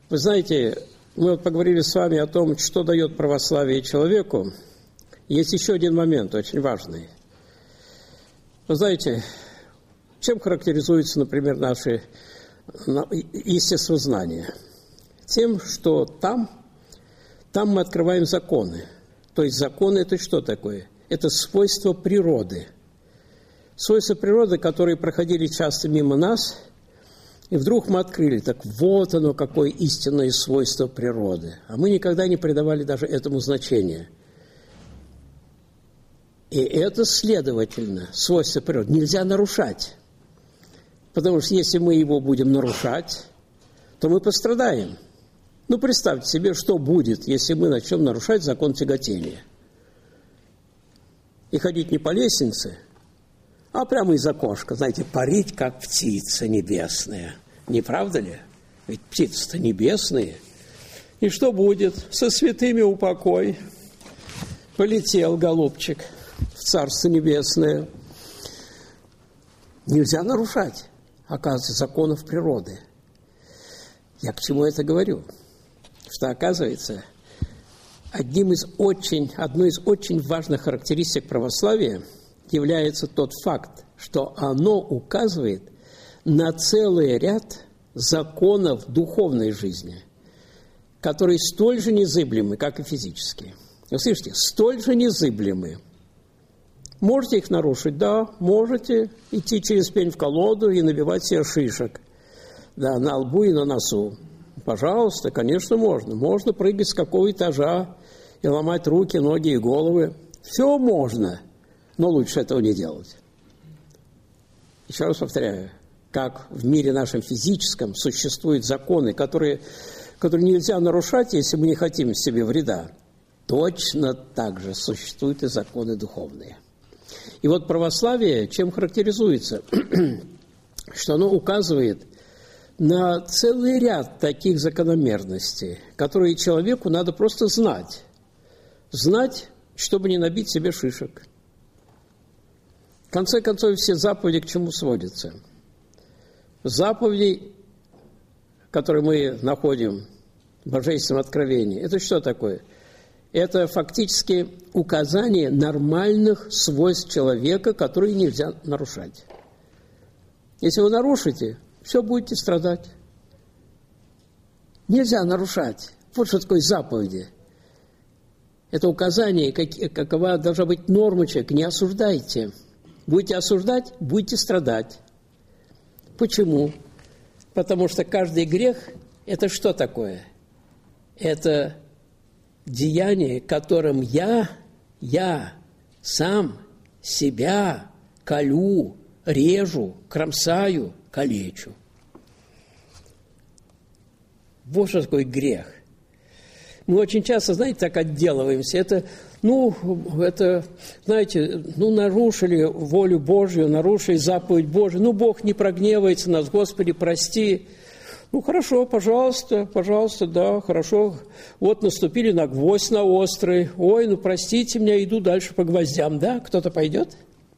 Вы знаете, мы вот поговорили с вами о том, что дает православие человеку. Есть еще один момент, очень важный. Вы знаете, чем характеризуется, например, наше естествознание? Тем, что там мы открываем законы. То есть законы – это что такое? Это свойства природы. Свойства природы, которые проходили часто мимо нас, и вдруг мы открыли, так вот оно, какое истинное свойство природы. А мы никогда не придавали даже этому значения. И это, следовательно, свойство природы нельзя нарушать. Потому что если мы его будем нарушать, то мы пострадаем. Ну, представьте себе, что будет, если мы начнем нарушать закон тяготения. И ходить не по лестнице, а прямо из окошка, знаете, парить, как птица небесная. Не правда ли? Ведь птицы-то небесные. И что будет? Со святыми упокой. Полетел, голубчик, в Царство Небесное. Нельзя нарушать, оказывается, законов природы. Я к чему это говорю? Что, оказывается, одной из очень важных характеристик православия является тот факт, что оно указывает на целый ряд законов духовной жизни, которые столь же незыблемы, как и физические. Вы слышите, столь же незыблемы. Можете их нарушить? Да, можете идти через пень в колоду и набивать себе шишек. Да, на лбу и на носу. Пожалуйста, конечно, можно. Можно прыгать с какого этажа и ломать руки, ноги и головы. Все можно, но лучше этого не делать. Еще раз повторяю, как в мире нашем физическом существуют законы, которые нельзя нарушать, если мы не хотим себе вреда, точно так же существуют и законы духовные. И вот православие чем характеризуется? Что оно указывает на целый ряд таких закономерностей, которые человеку надо просто знать. Знать, чтобы не набить себе шишек. В конце концов, все заповеди к чему сводятся? Заповеди, которые мы находим в Божественном откровении, это что такое? Это фактически указание нормальных свойств человека, которые нельзя нарушать. Если вы нарушите, все будете страдать. Нельзя нарушать. Вот что такое заповеди. Это указание, какова должна быть норма человека. Не осуждайте. Будете осуждать, будете страдать. Почему? Потому что каждый грех – это что такое? Это деяние, которым я сам себя колю, режу, кромсаю, калечу. Вот что такое грех. Мы очень часто, знаете, так отделываемся. Это, знаете, нарушили волю Божью, нарушили заповедь Божию. Бог не прогневается нас, Господи, прости. Хорошо, пожалуйста, да, хорошо. Вот наступили на гвоздь на острый. Ой, простите меня, иду дальше по гвоздям, да? Кто-то пойдет?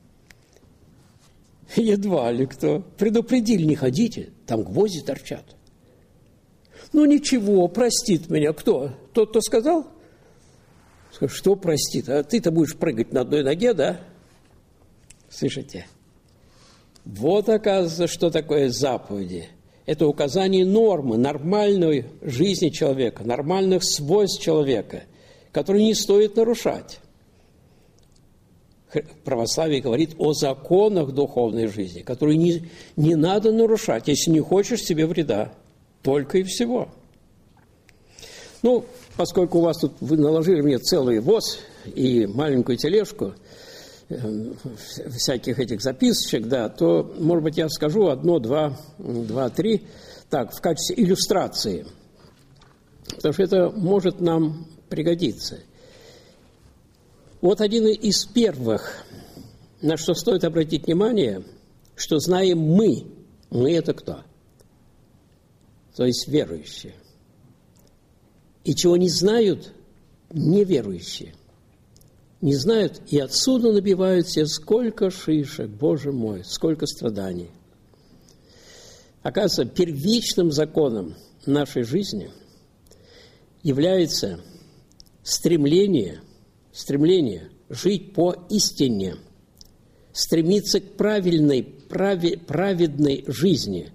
Едва ли кто. Предупредили, не ходите, там гвозди торчат. Ничего, простит меня. Кто? Тот, кто сказал? Что простит? А ты-то будешь прыгать на одной ноге, да? Слышите? Вот, оказывается, что такое заповеди. Это указание нормы, нормальной жизни человека, нормальных свойств человека, которые не стоит нарушать. Православие говорит о законах духовной жизни, которые не надо нарушать, если не хочешь себе вреда. Только и всего. Поскольку у вас тут вы наложили мне целый воз и маленькую тележку всяких этих записочек, да, то, может быть, я скажу одно, два, три, так, в качестве иллюстрации, потому что это может нам пригодиться. Вот один из первых, на что стоит обратить внимание, что знаем мы это кто? То есть верующие. И чего не знают неверующие. Не знают, и отсюда набивают себе сколько шишек, Боже мой, сколько страданий. Оказывается, первичным законом нашей жизни является стремление жить по истине, стремиться к праведной жизни.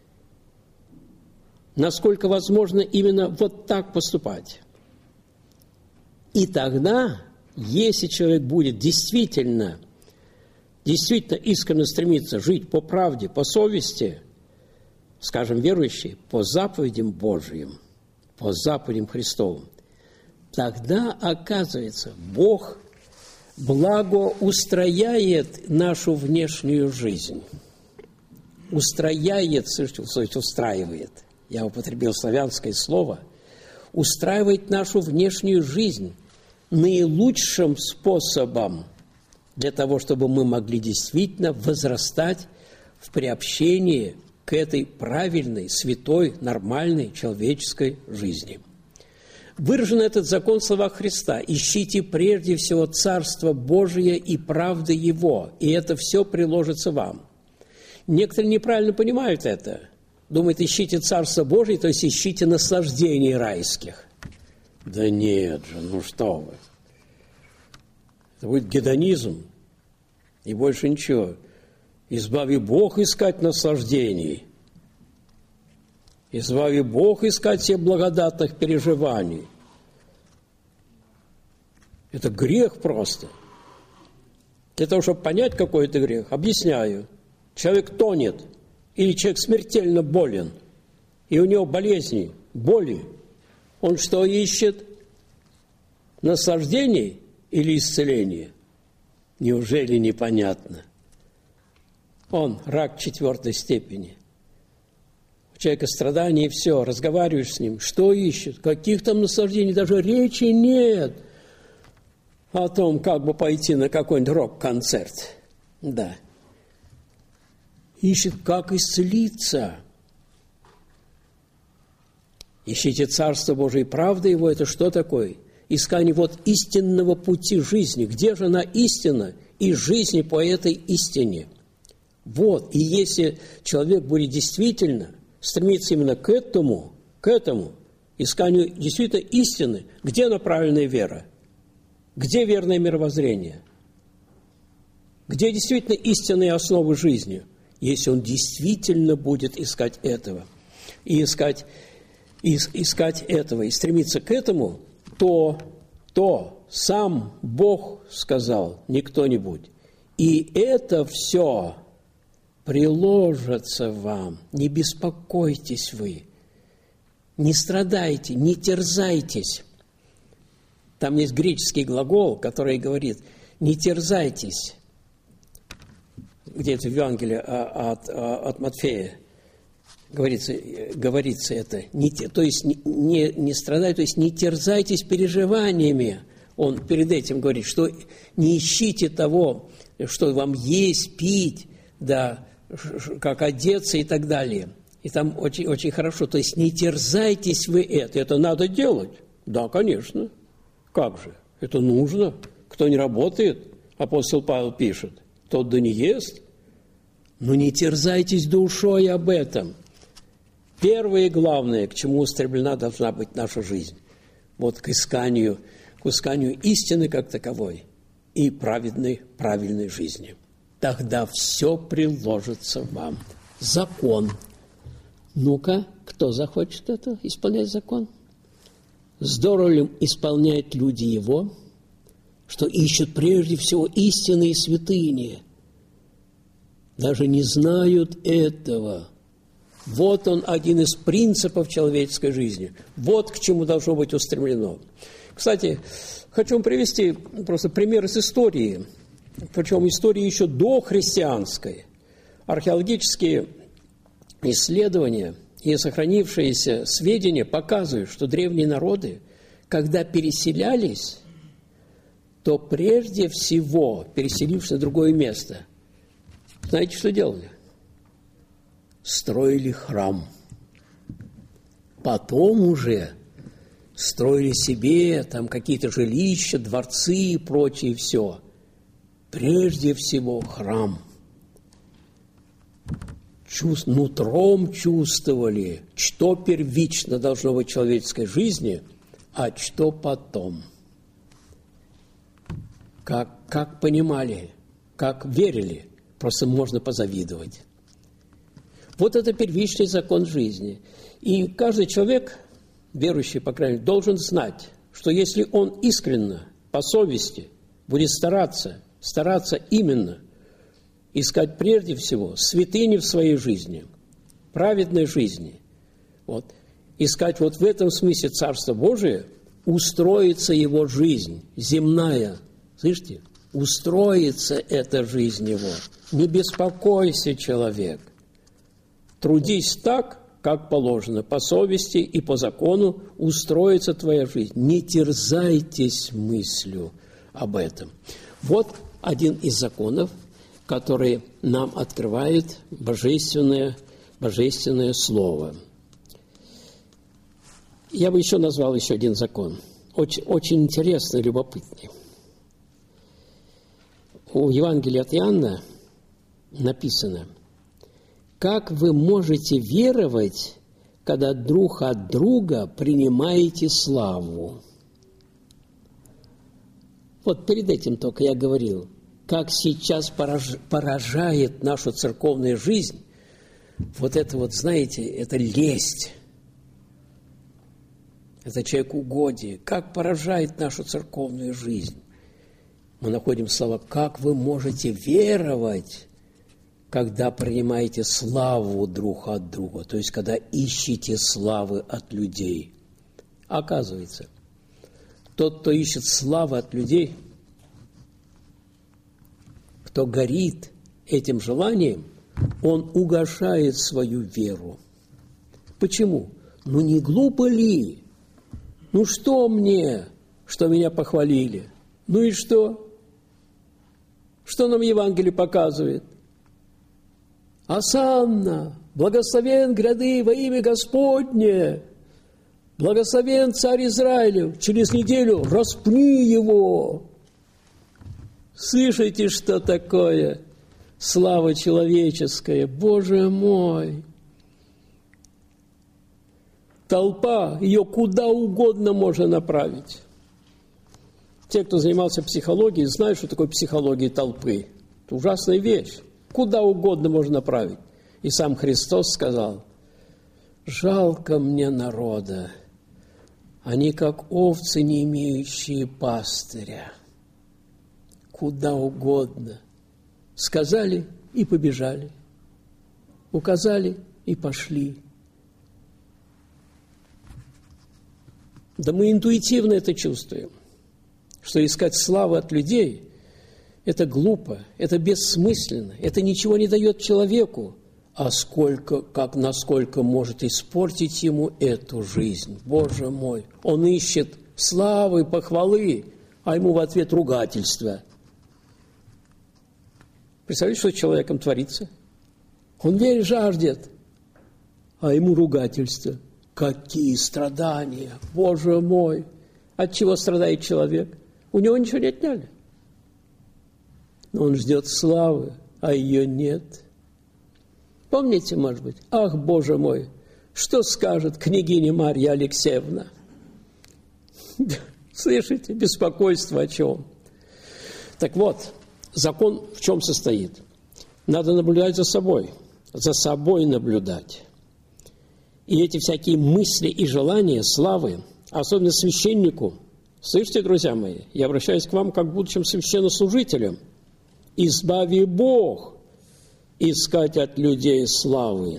Насколько возможно именно вот так поступать. И тогда, если человек будет действительно искренне стремиться жить по правде, по совести, скажем, верующий, по заповедям Божьим, по заповедям Христовым, тогда, оказывается, Бог благоустрояет нашу внешнюю жизнь. Устраивает. Я употребил славянское слово. Устраивает нашу внешнюю жизнь наилучшим способом для того, чтобы мы могли действительно возрастать в приобщении к этой правильной, святой, нормальной человеческой жизни. Выражен этот закон в словах Христа: «Ищите прежде всего Царство Божие и правды Его, и это все приложится вам». Некоторые неправильно понимают это. Думают, ищите Царство Божие, то есть ищите наслаждений райских. Да нет же, ну что вы. Это будет гедонизм и больше ничего. Избави Бог искать наслаждений. Избави Бог искать всех благодатных переживаний. Это грех просто. Для того, чтобы понять, какой это грех, объясняю. Человек тонет, или человек смертельно болен, и у него болезни, боли. Он что ищет? Наслаждений или исцеления? Неужели непонятно? Он рак 4 степени. У человека страдания, и все, разговариваешь с ним. Что ищет? Каких там наслаждений? Даже речи нет о том, как бы пойти на какой-нибудь рок-концерт. Да. Ищет, как исцелиться. Ищите Царство Божие и правда Его. Это что такое? Искание вот истинного пути жизни. Где же она истина и жизни по этой истине? Вот. И если человек будет действительно стремиться именно к этому, исканию действительно истины, где направленная вера? Где верное мировоззрение? Где действительно истинные основы жизни? Если он действительно будет искать этого, и искать этого, и стремиться к этому, то сам Бог сказал, не кто-нибудь. И это все приложится вам. Не беспокойтесь вы, не страдайте, не терзайтесь. Там есть греческий глагол, который говорит «не терзайтесь». Где-то в Евангелии от Матфея говорится это. То есть не страдайте, то есть не терзайтесь переживаниями. Он перед этим говорит, что не ищите того, что вам есть, пить, да, как одеться и так далее. И там очень, очень хорошо. То есть не терзайтесь вы это. Это надо делать. Да, конечно. Как же? Это нужно. Кто не работает, апостол Павел пишет, тот да не ест. Но не терзайтесь душой об этом. Первое и главное, к чему устремлена должна быть наша жизнь, вот к исканию истины как таковой и правильной жизни. Тогда все приложится вам. Закон. Ну-ка, кто захочет это, исполнять закон? Здорово ли исполняют люди его, что ищут прежде всего истины и святыни? Даже не знают этого. Вот он, один из принципов человеческой жизни. Вот к чему должно быть устремлено. Кстати, хочу вам привести просто пример из истории, причем истории еще дохристианской. Археологические исследования и сохранившиеся сведения показывают, что древние народы, когда переселялись, то прежде всего, переселившись на другое место, знаете, что делали? Строили храм. Потом уже строили себе там какие-то жилища, дворцы и прочее все. Прежде всего храм. нутром чувствовали, что первично должно быть в человеческой жизни, а что потом. Как понимали, как верили, просто можно позавидовать. Вот это первичный закон жизни. И каждый человек, верующий, по крайней мере, должен знать, что если он искренне, по совести, будет стараться именно искать прежде всего святыни в своей жизни, праведной жизни, искать в этом смысле Царство Божие, устроится его жизнь земная. Слышите? Устроится эта жизнь его. Не беспокойся, человек. Трудись так, как положено, по совести и по закону устроится твоя жизнь. Не терзайтесь мыслью об этом. Вот один из законов, который нам открывает божественное Слово. Я бы еще назвал еще один закон, очень интересный, любопытный. У Евангелия от Иоанна написано: «Как вы можете веровать, когда друг от друга принимаете славу?» Вот перед этим только я говорил, как сейчас поражает нашу церковную жизнь знаете, это лесть, это человекоугодие, как поражает нашу церковную жизнь. Мы находим слова: «Как вы можете веровать, когда принимаете славу друг от друга», то есть, когда ищете славы от людей. Оказывается, тот, кто ищет славы от людей, кто горит этим желанием, он угошает свою веру. Почему? Не глупо ли? Что мне, что меня похвалили? И что? Что нам Евангелие показывает? «Осанна, благословен гряды во имя Господне, благословен царь Израилев, через неделю распни его». Слышите, что такое слава человеческая? Боже мой! Толпа, ее куда угодно можно направить. Те, кто занимался психологией, знают, что такое психология толпы. Это ужасная вещь. Куда угодно можно направить. И сам Христос сказал: «Жалко мне народа, они как овцы, не имеющие пастыря». Куда угодно. Сказали и побежали. Указали и пошли. Да мы интуитивно это чувствуем, что искать славу от людей – это глупо, это бессмысленно, это ничего не дает человеку, а насколько может испортить ему эту жизнь. Боже мой, он ищет славы, похвалы, а ему в ответ ругательство. Представляете, что с человеком творится? Он верит, жаждет, а ему ругательство. Какие страдания, Боже мой! От чего страдает человек? У него ничего не отняли. Но он ждет славы, а ее нет. Помните, может быть? Ах, Боже мой, что скажет княгиня Марья Алексеевна? Слышите, беспокойство о чем? Так вот, закон в чем состоит? Надо наблюдать за собой наблюдать. И эти всякие мысли и желания славы, особенно священнику, слышите, друзья мои, я обращаюсь к вам как к будущим священнослужителям, избави Бог искать от людей славы.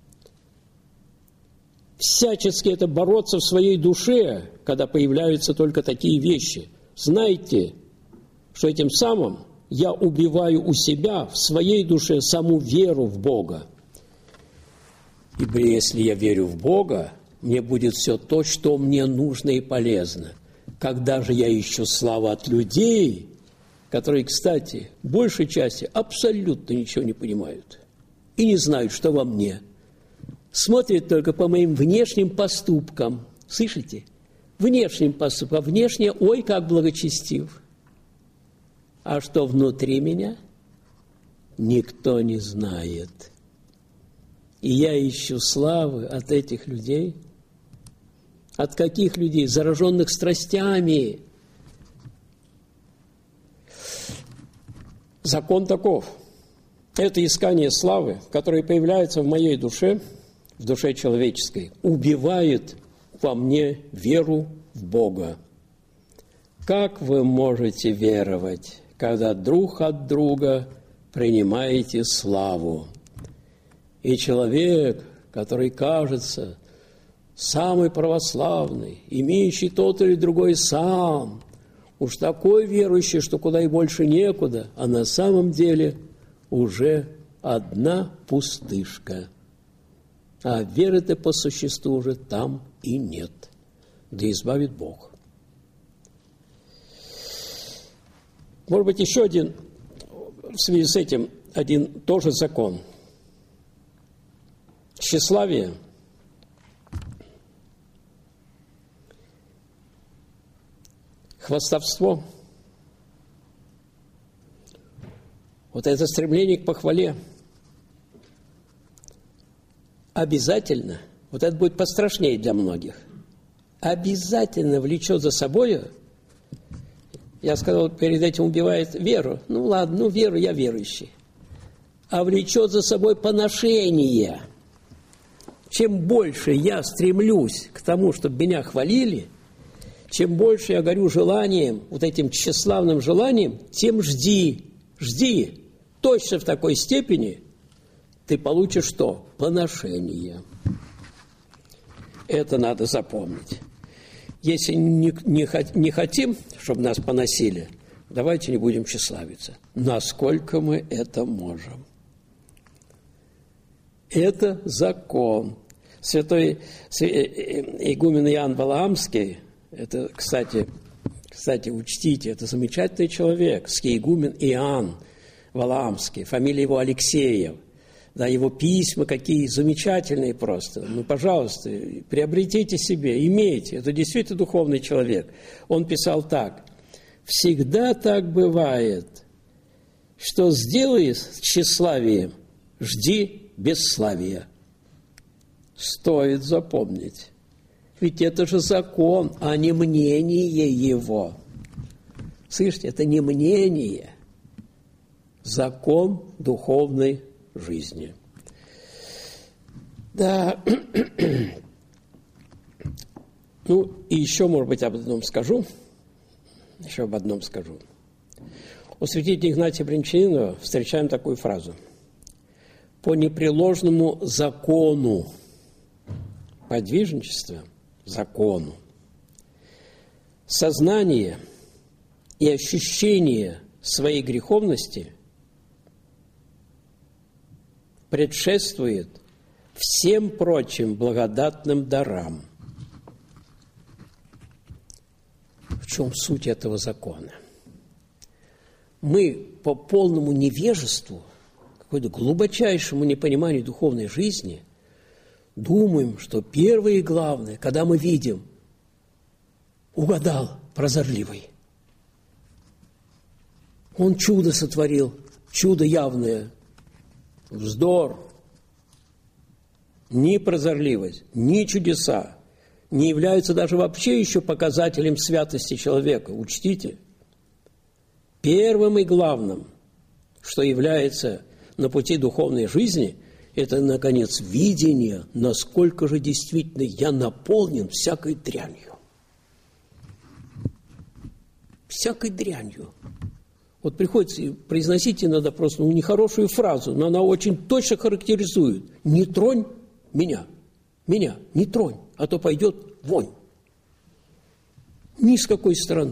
Всячески это бороться в своей душе, когда появляются только такие вещи. Знайте, что этим самым я убиваю у себя в своей душе саму веру в Бога. Ибо если я верю в Бога, мне будет все то, что мне нужно и полезно. Когда же я ищу славу от людей, которые, кстати, в большей части абсолютно ничего не понимают и не знают, что во мне, смотрят только по моим внешним поступкам. Слышите? Внешним поступкам. Внешне, ой, как благочестив. А что внутри меня, никто не знает. И я ищу славы от этих людей. От каких людей? Зараженных страстями. Закон таков. Это искание славы, которое появляется в моей душе, в душе человеческой, убивает во мне веру в Бога. Как вы можете веровать, когда друг от друга принимаете славу? И человек, который кажется самый православный, имеющий тот или другой сан, уж такой верующий, что куда и больше некуда, а на самом деле уже одна пустышка. А веры-то по существу уже там и нет. Да избавит Бог. Может быть, еще один, в связи с этим, один тоже закон. Тщеславие – хвастовство, вот это стремление к похвале обязательно, вот это будет пострашнее для многих, обязательно влечет за собой, я сказал, перед этим убивает веру, ну ладно, ну веру, я верующий, а влечет за собой поношение. Чем больше я стремлюсь к тому, чтобы меня хвалили, чем больше я горю желанием, вот этим тщеславным желанием, тем жди. Точно в такой степени ты получишь что? Поношение. Это надо запомнить. Если не хотим, чтобы нас поносили, давайте не будем тщеславиться. Насколько мы это можем? Это закон. Святой игумен Иоанн Валаамский, это, кстати, учтите, это замечательный человек, скиигумен Иоанн Валаамский, фамилия его Алексеев. Да, его письма какие замечательные просто. Ну, пожалуйста, приобретите себе, имейте. Это действительно духовный человек. Он писал так. «Всегда так бывает, что сделай с тщеславием, жди бесславия». Стоит запомнить. Ведь это же закон, а не мнение его. Слышите, это не мнение. Закон духовной жизни. Да. Ну, и еще, может быть, об одном скажу. У святителя Игнатия Бринчанинова встречаем такую фразу. По непреложному закону подвижничества, закону, сознание и ощущение своей греховности предшествует всем прочим благодатным дарам. В чем суть этого закона? Мы по полному невежеству, какому-то глубочайшему непониманию духовной жизни думаем, что первое и главное, когда мы видим, угадал прозорливый. Он чудо сотворил, чудо явное. Вздор. Ни прозорливость, ни чудеса не являются даже вообще еще показателем святости человека. Учтите. Первым и главным, что является на пути духовной жизни, это, наконец, видение, насколько же действительно я наполнен всякой дрянью. Всякой дрянью. Вот приходится произносить иногда просто нехорошую фразу, но она очень точно характеризует. Не тронь меня, не тронь, а то пойдет вонь. Ни с какой стороны.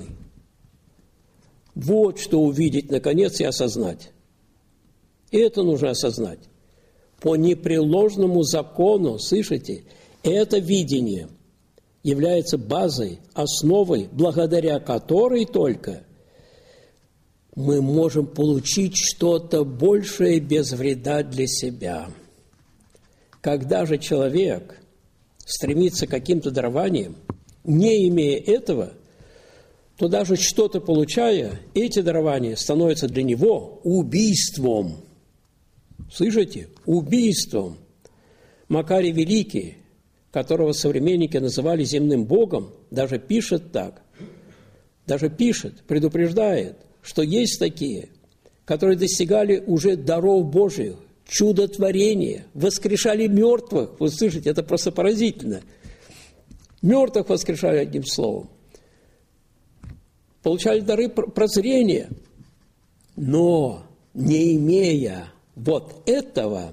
Вот что увидеть, наконец, и осознать. И это нужно осознать. По непреложному закону, слышите, это видение является базой, основой, благодаря которой только мы можем получить что-то большее без вреда для себя. Когда же человек стремится к каким-то дарованиям, не имея этого, то даже что-то получая, эти дарования становятся для него убийством. Слышите? Убийством. Макарий Великий, которого современники называли земным богом, даже пишет так, предупреждает, что есть такие, которые достигали уже даров Божьих, чудотворения, воскрешали мертвых. Вы слышите, это просто поразительно. Мертвых воскрешали одним словом. Получали дары прозрения, но не имея вот этого,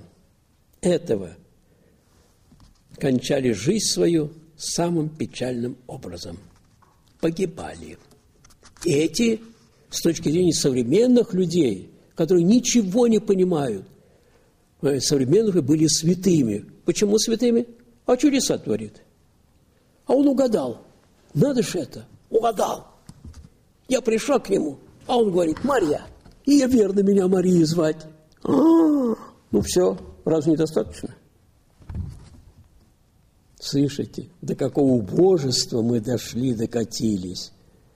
кончали жизнь свою самым печальным образом. Погибали. Эти, с точки зрения современных людей, которые ничего не понимают, современные были святыми. Почему святыми? А чудеса творит. А он угадал. Надо же это. Угадал. Я пришла к нему, а он говорит: Марья, и я верно меня Марией звать. Ну все, разве недостаточно? Слышите, до какого убожества мы докатились.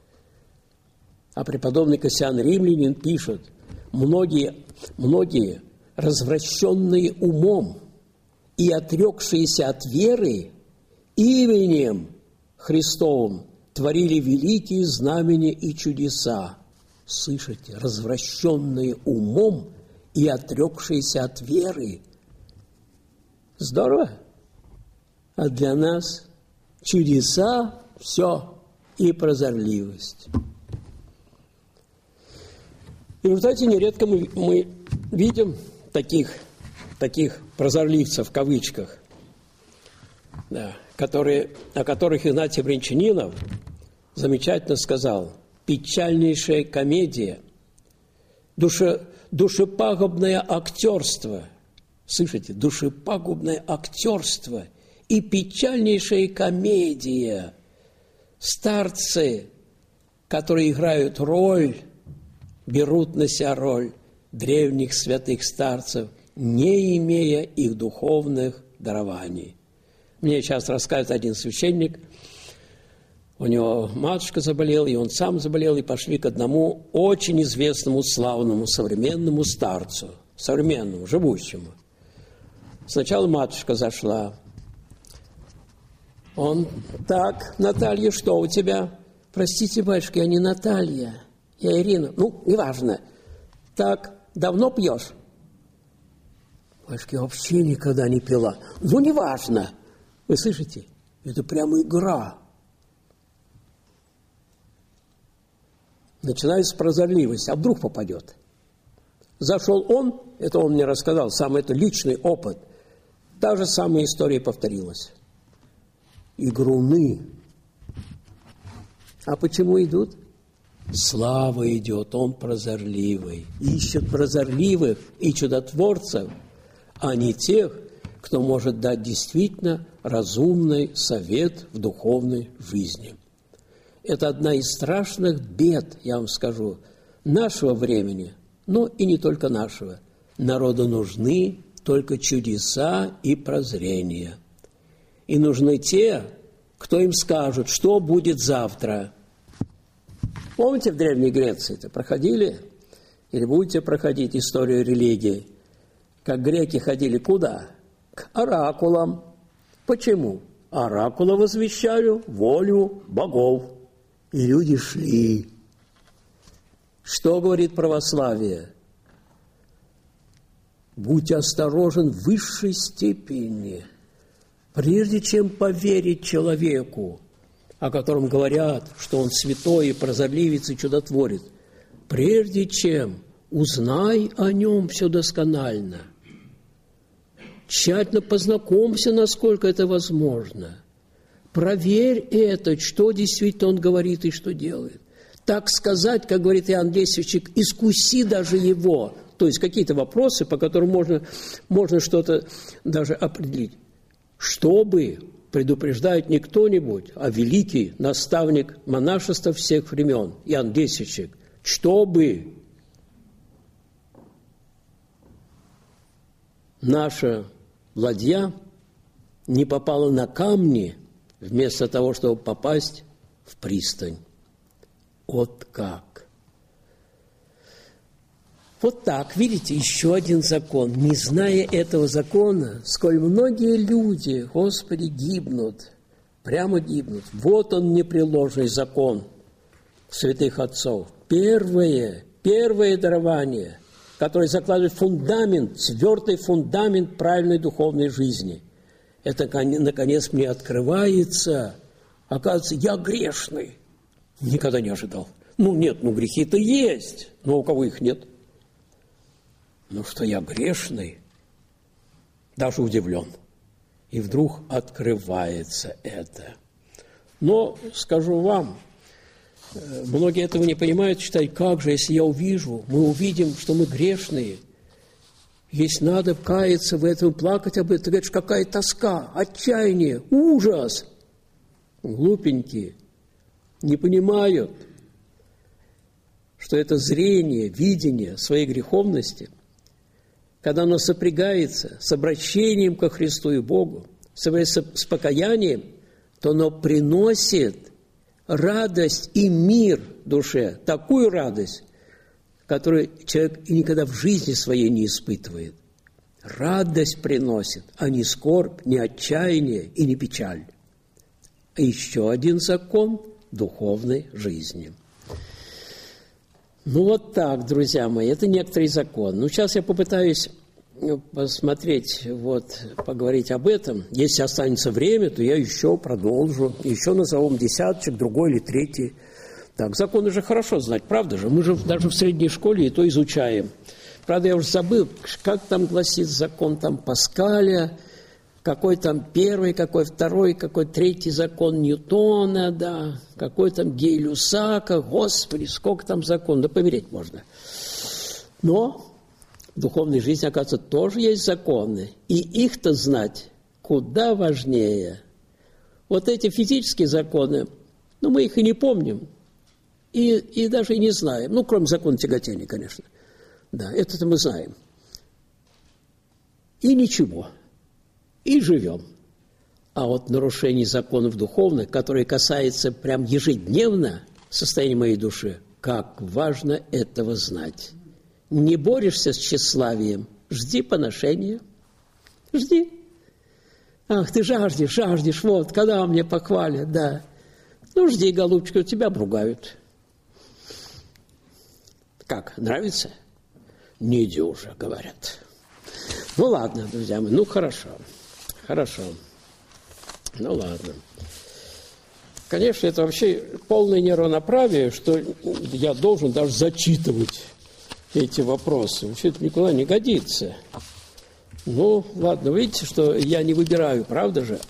А преподобный Кассиан Римлянин пишет: многие развращенные умом и отрекшиеся от веры именем Христовым творили великие знамения и чудеса. Слышите, развращенные умом и отрекшиеся от веры. Здорово? А для нас чудеса – все, и прозорливость. И в результате нередко мы видим таких прозорливцев, в кавычках, да, о которых Игнатий Брянчанинов замечательно сказал: печальнейшая комедия, душепагубное актерство. Слышите, душепагубное актерство и печальнейшая комедия. Старцы, которые играют берут на себя роль древних святых старцев, не имея их духовных дарований. Мне сейчас рассказывает один священник, у него матушка заболела, и он сам заболел, и пошли к одному очень известному, славному, современному старцу, современному, живущему. Сначала матушка зашла. Он: так, Наталья, что у тебя? Простите, батюшка, я не Наталья, я Ирина. Ну, неважно. Так, давно пьешь? Батюшка, я вообще никогда не пила. Ну, неважно. Вы слышите? Это прямо игра. Начинается прозорливость. А вдруг попадет? Зашел он, это он мне рассказал, сам это личный опыт. Та же самая история повторилась. Игруны. А почему идут? Слава идет, он прозорливый. Ищет прозорливых и чудотворцев, а не тех, кто может дать действительно разумный совет в духовной жизни. Это одна из страшных бед, я вам скажу, нашего времени, но и не только нашего. Народу нужны только чудеса и прозрения. И нужны те, кто им скажут, что будет завтра. Помните, в Древней Греции-то проходили, или будете проходить историю религии, как греки ходили куда? К оракулам. Почему? Оракулы возвещали волю богов. И люди шли. Что говорит православие? Будь осторожен в высшей степени. Прежде чем поверить человеку, о котором говорят, что он святой и прозорливец и чудотворец, прежде чем узнай о нем все досконально, тщательно познакомься, насколько это возможно, проверь это, что действительно он говорит и что делает. Так сказать, как говорит Иоанн Лесвичек, искуси даже его, то есть какие-то вопросы, по которым можно что-то даже определить. Чтобы, предупреждает не кто-нибудь, а великий наставник монашества всех времен, Иоанн Лесвичек, чтобы наша ладья не попала на камни, вместо того, чтобы попасть в пристань. Вот как. Вот так, видите, еще один закон. Не зная этого закона, сколь многие люди, Господи, гибнут, прямо гибнут. Вот он, непреложный закон святых отцов. Первое дарование, которое закладывает фундамент, твердый фундамент правильной духовной жизни. Это, наконец, мне открывается. Оказывается, я грешный. Никогда не ожидал. Нет, грехи-то есть, но у кого их нет? Что я грешный, даже удивлен. И вдруг открывается это. Но, скажу вам, многие этого не понимают, считают, как же, если я увижу, мы увидим, что мы грешные. Если надо каяться в этом, плакать об этом, ты говоришь, какая тоска, отчаяние, ужас. Глупенькие не понимают, что это зрение, видение своей греховности, когда оно сопрягается с обращением ко Христу и Богу, с покаянием, то оно приносит радость и мир душе, такую радость, которую человек и никогда в жизни своей не испытывает. Радость приносит, а не скорбь, не отчаяние и не печаль. А еще один закон духовной жизни. Вот так, друзья мои, это некоторый закон. Сейчас я попытаюсь посмотреть, поговорить об этом. Если останется время, то я еще продолжу, еще назовем десяточек, другой или третий. Так, законы же хорошо знать, правда же? Мы же даже в средней школе и то изучаем. Правда, я уже забыл, как там гласит закон Паскаля, какой там первый, какой второй, какой третий закон Ньютона, да, какой там Гей-Люсака, Господи, сколько там законов, да помереть можно. Но в духовной жизни, оказывается, тоже есть законы, и их-то знать куда важнее. Вот эти физические законы, мы их и не помним, и даже и не знаем, кроме закона тяготения, конечно. Да, это-то мы знаем. И ничего. И живем. А вот нарушение законов духовных, которые касаются прям ежедневно состояния моей души, как важно этого знать. Не борешься с тщеславием, жди поношения. Жди. Ах, ты жаждешь, вот, когда мне похвалят, да. Жди, голубчик, тебя обругают. Как, нравится? Не дюжа, говорят. Ладно, друзья мои, хорошо. Ладно. Конечно, это вообще полное неравноправие, что я должен даже зачитывать эти вопросы. Вообще это никуда не годится. Ладно, видите, что я не выбираю, правда же?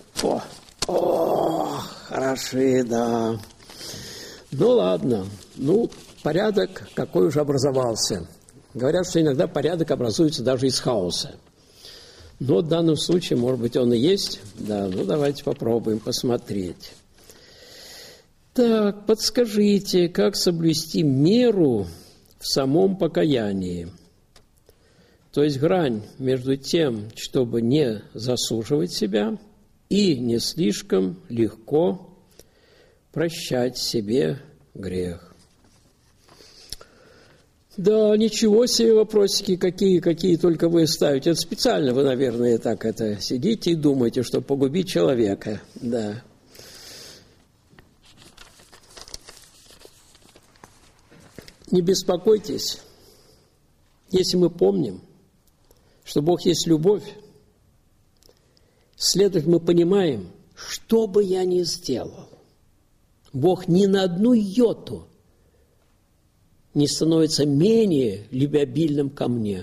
Хороши, да. Ладно. Порядок какой уже образовался. Говорят, что иногда порядок образуется даже из хаоса. Но в данном случае, может быть, он и есть. Да, давайте попробуем посмотреть. Так, подскажите, как соблюсти меру в самом покаянии? То есть грань между тем, чтобы не засуживать себя и не слишком легко прощать себе грех. Да, ничего себе вопросики, какие только вы ставите. Это специально вы, наверное, так сидите и думаете, что погубить человека. Да. Не беспокойтесь, если мы помним, что Бог есть любовь, следовательно, мы понимаем, что бы я ни сделал, Бог ни на одну йоту не становится менее любвеобильным ко мне.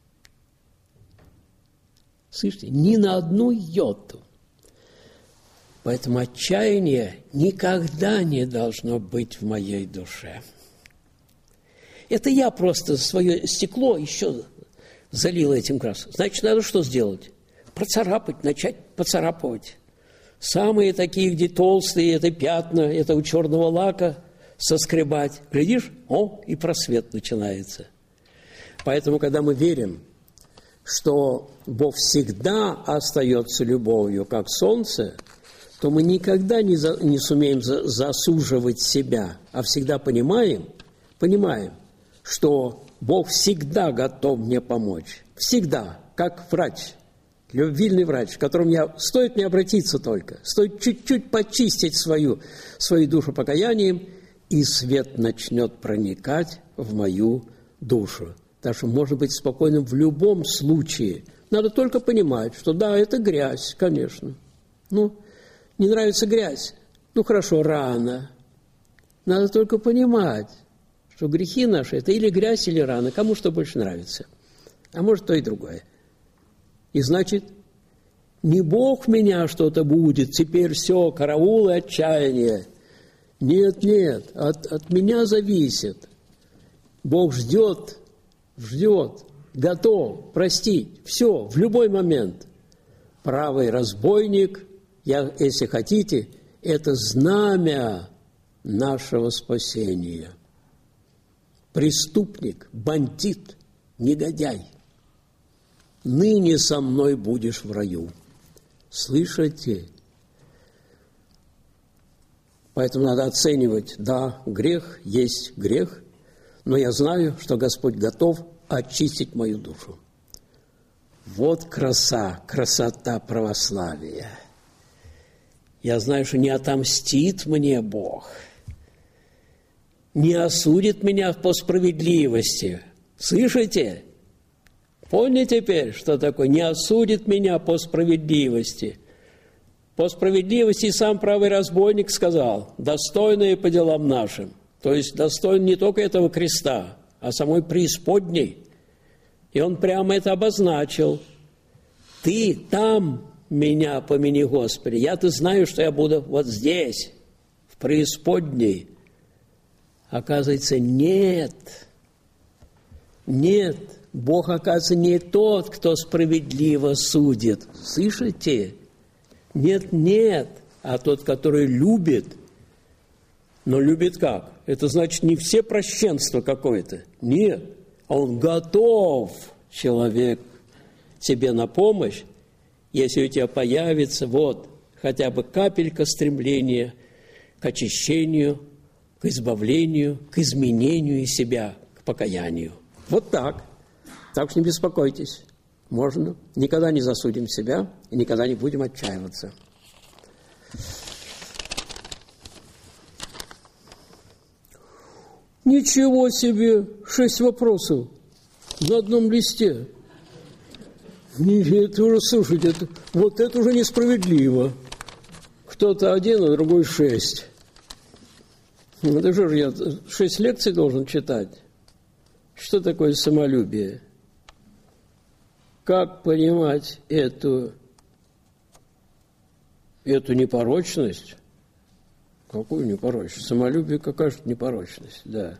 Слышите? Ни на одну йоту. Поэтому отчаяние никогда не должно быть в моей душе. Это я просто свое стекло еще залил этим красом. Значит, надо что сделать? Процарапать, начать поцарапывать. Самые такие, где толстые, это пятна, это у черного лака, соскребать. Глядишь, и просвет начинается. Поэтому, когда мы верим, что Бог всегда остается любовью, как солнце, то мы никогда не сумеем засуживать себя, а всегда понимаем, что Бог всегда готов мне помочь. Всегда, как врач, любвильный врач, к которому стоит мне обратиться только, стоит чуть-чуть почистить свою душу покаянием, и свет начнет проникать в мою душу. Так что можно быть спокойным в любом случае. Надо только понимать, что да, это грязь, конечно. Ну, не нравится грязь. Ну, хорошо, рана. Надо только понимать, что грехи наши – это или грязь, или рана. Кому что больше нравится. А может, то и другое. И значит, не Бог в меня что-то будет, теперь все, караул и отчаяние. Нет, от меня зависит. Бог ждет, готов простить. Все, в любой момент. Правый разбойник, если хотите, это знамя нашего спасения. Преступник, бандит, негодяй. Ныне со мной будешь в раю. Слышите? Поэтому надо оценивать, да, грех есть грех, но я знаю, что Господь готов очистить мою душу. Вот красота православия. Я знаю, что не отомстит мне Бог, не осудит меня по справедливости. Слышите? Поняли теперь, что такое? Не осудит меня по справедливости. По справедливости сам правый разбойник сказал, достойные по делам нашим. То есть достоин не только этого креста, а самой преисподней. И он прямо это обозначил. Ты там меня помяни, Господи. Я-то знаю, что я буду вот здесь, в преисподней. Оказывается, нет. Бог, оказывается, не тот, кто справедливо судит. Слышите? Нет, а тот, который любит. Но любит как? Это значит не все прощенство какое-то. Нет, а он готов, человек, тебе на помощь, если у тебя появится вот хотя бы капелька стремления к очищению, к избавлению, к изменению из себя, к покаянию. Вот так. Так что не беспокойтесь. Можно. Никогда не засудим себя и никогда не будем отчаиваться. Ничего себе! 6 вопросов на одном листе. Это уже, слушайте, вот это уже несправедливо. Кто-то 1, а другой 6. Это что же я 6 лекций должен читать? Что такое самолюбие? Как понимать эту непорочность? Какую непорочность? Самолюбие, какая же непорочность, да.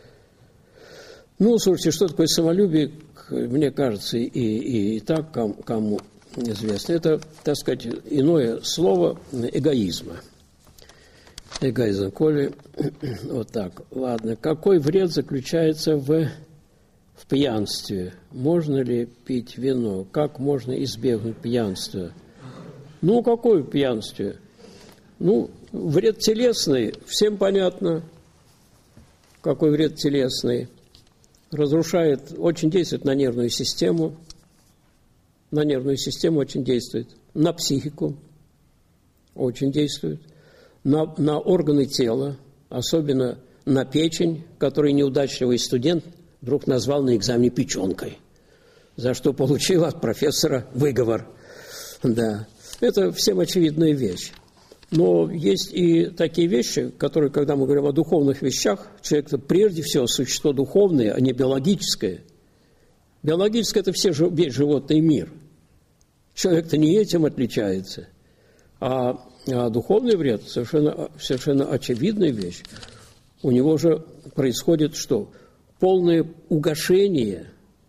Ну, слушайте, что такое самолюбие, мне кажется, и так кому известно. Это, так сказать, иное слово эгоизма. Эгоизм, коли вот так. Ладно, какой вред заключается в пьянстве? Можно ли пить вино? Как можно избегнуть пьянства? Ну, какое пьянство? Ну, вред телесный, всем понятно, какой вред телесный. Разрушает, очень действует на нервную систему. На нервную систему очень действует. На психику очень действует. На органы тела, особенно на печень, которую неудачливый студент вдруг назвал на экзамене печенкой, за что получил от профессора выговор. Да, это всем очевидная вещь. Но есть и такие вещи, которые, когда мы говорим о духовных вещах, человек – это прежде всего существо духовное, а не биологическое. Биологическое – это весь животный мир. Человек-то не этим отличается. А духовный вред – совершенно очевидная вещь. У него же происходит что? Полное угошение,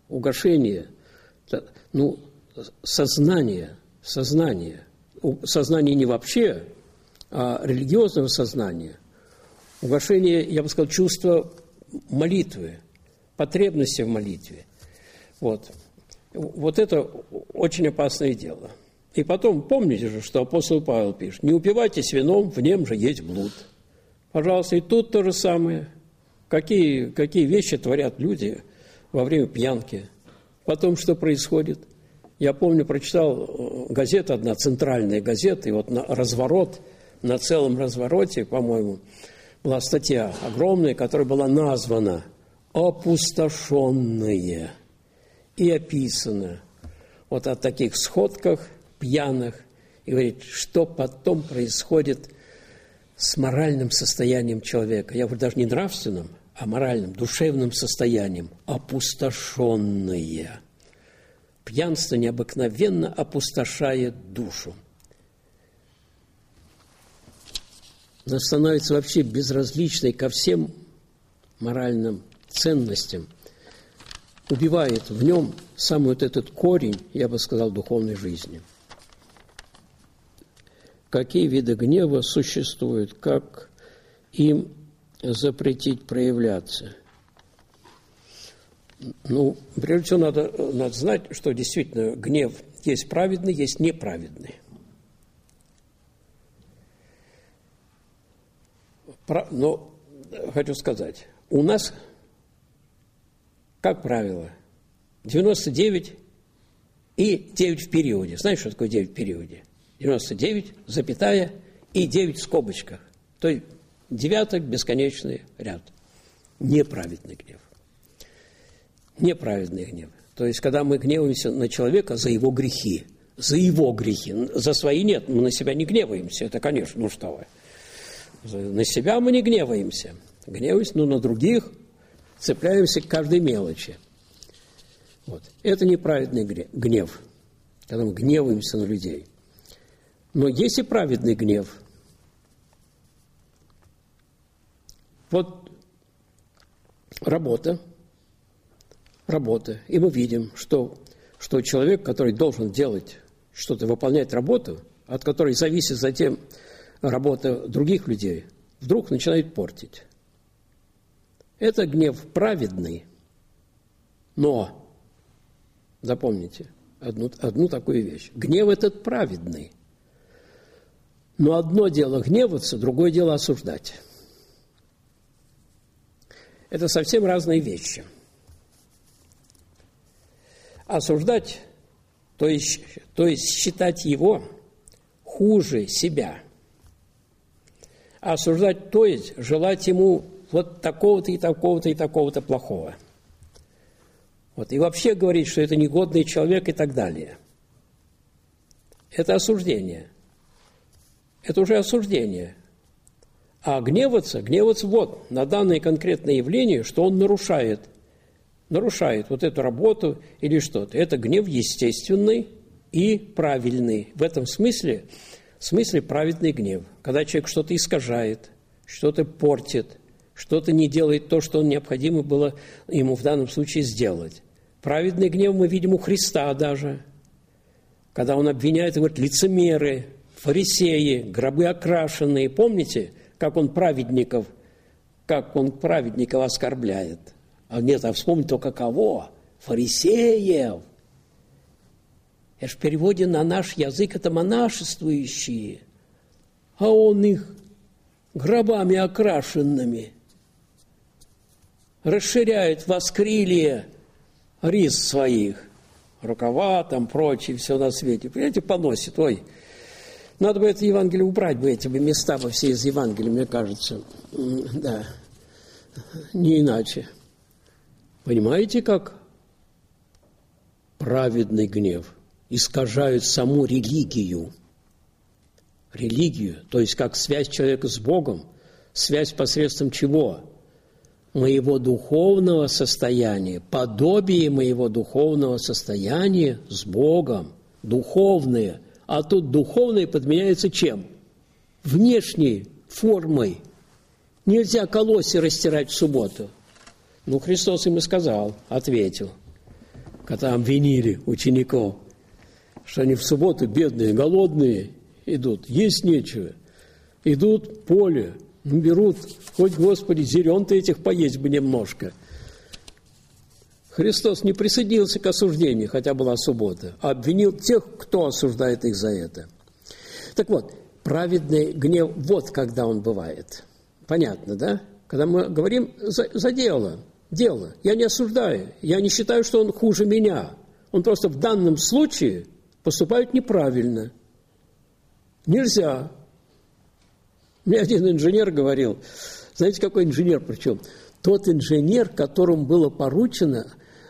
сознание. Сознание не вообще, а религиозного сознания. Угошение, я бы сказал, чувства молитвы, потребности в молитве. Вот это очень опасное дело. И потом, помните же, что апостол Павел пишет, не упивайтесь вином, в нем же есть блуд. Пожалуйста, и тут то же самое. Какие вещи творят люди во время пьянки. Потом что происходит? Я помню, прочитал газета одна, центральная газета, и вот на разворот, на целом развороте, по-моему, была статья огромная, которая была названа «Опустошенные». И описано вот о таких сходках пьяных, и говорит, что потом происходит с моральным состоянием человека. Я говорю, даже не нравственным, а моральным, душевным состоянием. Опустошенные. Пьянство необыкновенно опустошает душу. Она становится вообще безразличной ко всем моральным ценностям. Убивает в нем сам вот этот корень, я бы сказал, духовной жизни. Какие виды гнева существуют, как им запретить проявляться? Ну, прежде всего, надо знать, что действительно гнев есть праведный, есть неправедный. Но хочу сказать, у нас, как правило, 99 и 9 в периоде. Знаешь, что такое 9 в периоде? 99, запятая, и 9 в скобочках. То есть девяток, бесконечный ряд. Неправедный гнев. Неправедный гнев. То есть, когда мы гневаемся на человека за его грехи. За его грехи. За свои нет, мы на себя не гневаемся. Это, конечно, ну что вы. На себя мы не гневаемся. Гневаемся, но на других цепляемся к каждой мелочи. Вот. Это неправедный гнев, когда мы гневаемся на людей. Но есть и праведный гнев. Вот работа. И мы видим, что человек, который должен делать что-то, выполнять работу, от которой зависит затем работа других людей, вдруг начинает портить. Это гнев праведный, но, запомните одну такую вещь, гнев этот праведный. Но одно дело гневаться, другое дело осуждать. Это совсем разные вещи. Осуждать, то есть считать его хуже себя. А осуждать, то есть желать ему вот такого-то и такого-то и такого-то плохого. Вот. И вообще говорить, что это негодный человек и так далее. Это осуждение. Это уже осуждение. А гневаться вот на данное конкретное явление, что он нарушает вот эту работу или что-то. Это гнев естественный и правильный. В этом смысле праведный гнев. Когда человек что-то искажает, что-то портит, что-то не делает то, что необходимо было ему в данном случае сделать. Праведный гнев мы видим у Христа даже, когда он обвиняет, говорит, лицемеры, фарисеи, гробы окрашенные. Помните, как он праведников оскорбляет? А вспомни только кого? Фарисеев. Это в переводе на наш язык это монашествующие, а он их гробами окрашенными расширяет воскрилие рис своих, рукава там, прочее, все на свете. Понимаете, поносит. Ой, надо бы это Евангелие убрать, бы эти места бы все из Евангелия, мне кажется. Да, не иначе. Понимаете, как праведный гнев искажает саму религию. Религию, то есть как связь человека с Богом, связь посредством чего? Моего духовного состояния, подобие моего духовного состояния с Богом, духовное. А тут духовное подменяется чем? Внешней формой. Нельзя колосья растирать в субботу. Ну, Христос им и сказал, ответил, когда обвинили учеников, что они в субботу бедные, голодные идут, есть нечего. Идут в поле, берут, хоть, Господи, зерен-то этих поесть бы немножко. Христос не присоединился к осуждению, хотя была суббота, а обвинил тех, кто осуждает их за это. Так вот, праведный гнев, вот когда он бывает. Понятно, да? Когда мы говорим за дело, дело. Я не осуждаю, я не считаю, что он хуже меня. Он просто в данном случае поступает неправильно. Нельзя. Мне один инженер говорил, знаете, какой инженер причем? Тот инженер, которому было поручено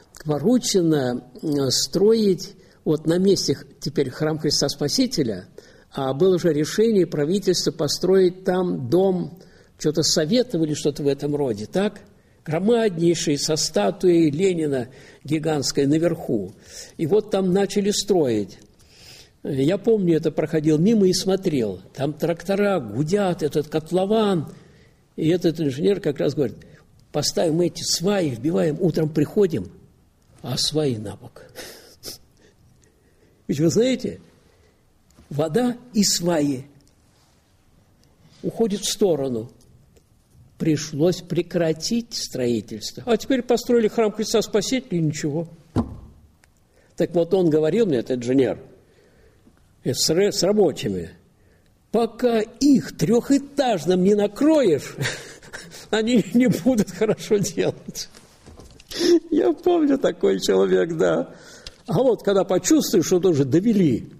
строить вот на месте теперь храм Христа Спасителя, а было же решение правительства построить там дом, что-то советов или что-то в этом роде, так? Громаднейший, со статуей Ленина гигантской наверху. И вот там начали строить. Я помню, это проходил мимо и смотрел. Там трактора гудят, этот котлован. И этот инженер как раз говорит, поставим эти сваи, вбиваем, утром приходим, а сваи на бок. Ведь вы знаете, вода и сваи уходят в сторону. Пришлось прекратить строительство. А теперь построили храм Христа Спасителя, и ничего. Так вот он говорил мне, этот инженер, с рабочими, пока их трехэтажным не накроешь, они не будут хорошо делать. Я помню такой человек, да. А вот когда почувствуешь, что тоже довели,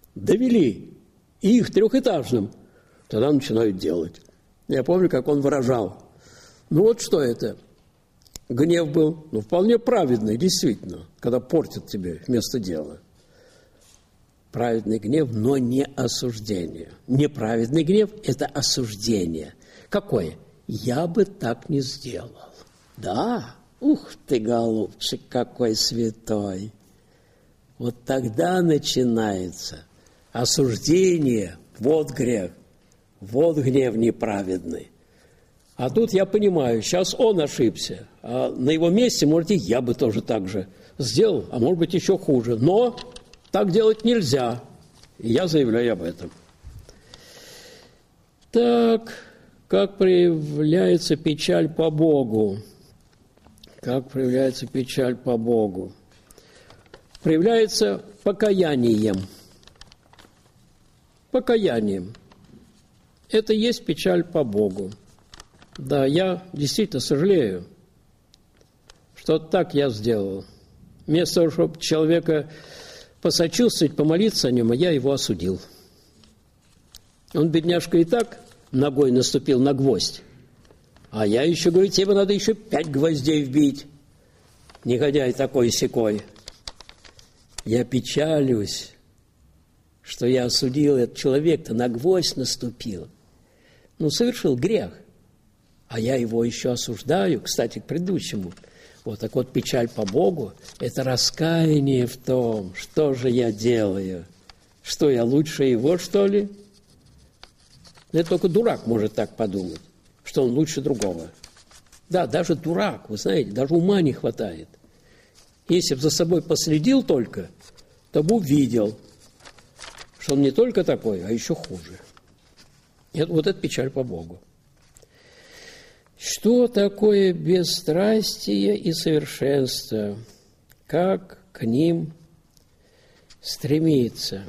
и их трехэтажным, тогда начинают делать. Я помню, как он выражал. Ну вот что это? Гнев был, вполне праведный, действительно, когда портят тебе вместо дела. Праведный гнев, но не осуждение. Неправедный гнев – это осуждение. Какое? Я бы так не сделал. Да, ух ты, голубчик, какой святой. Вот тогда начинается осуждение, вот грех. Вот гнев неправедный. А тут я понимаю, сейчас он ошибся, а на его месте, может, и я бы тоже так же сделал, а может быть, еще хуже. Но так делать нельзя, и я заявляю об этом. Так, как проявляется печаль по Богу? Как проявляется печаль по Богу? Проявляется покаянием. Покаянием. Это есть печаль по Богу. Да, я действительно сожалею, что так я сделал. Вместо того, чтобы человека посочувствовать, помолиться о нем, а я его осудил. Он, бедняжка, и так ногой наступил на гвоздь. А я еще говорю, тебе надо еще 5 гвоздей вбить. Негодяй такой-сякой. Я печалюсь, что я осудил этот человек-то, на гвоздь наступил. Совершил грех, а я его еще осуждаю, кстати, к предыдущему. Вот так вот печаль по Богу – это раскаяние в том, что же я делаю. Что, я лучше его, что ли? Это только дурак может так подумать, что он лучше другого. Да, даже дурак, вы знаете, даже ума не хватает. Если бы за собой последил только, то бы увидел, что он не только такой, а еще хуже. Вот это печаль по Богу. Что такое бесстрастие и совершенство? Как к ним стремиться?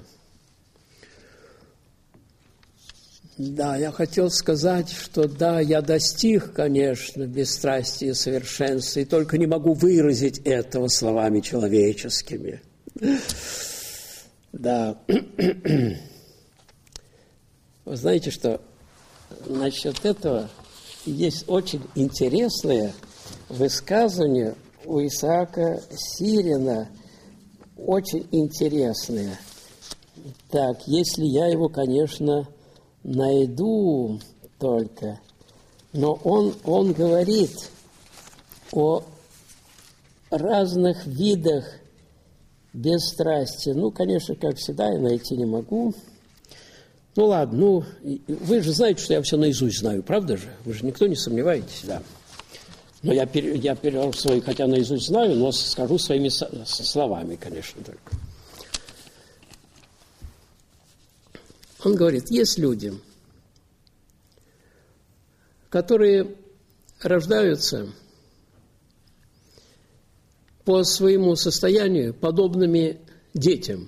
Да, я хотел сказать, что да, я достиг, конечно, бесстрастия и совершенства, и только не могу выразить этого словами человеческими. Да. Вы знаете, что насчет этого есть очень интересное высказывание у Исаака Сирина, очень интересное. Так, если я его, конечно, найду только, но он говорит о разных видах бесстрастия. Конечно, как всегда, я найти не могу. Ладно, вы же знаете, что я все наизусть знаю, правда же? Вы же никто не сомневаетесь, да. Но я перевел свои, хотя наизусть знаю, но скажу своими словами, конечно, только. Он говорит, есть люди, которые рождаются по своему состоянию подобными детям.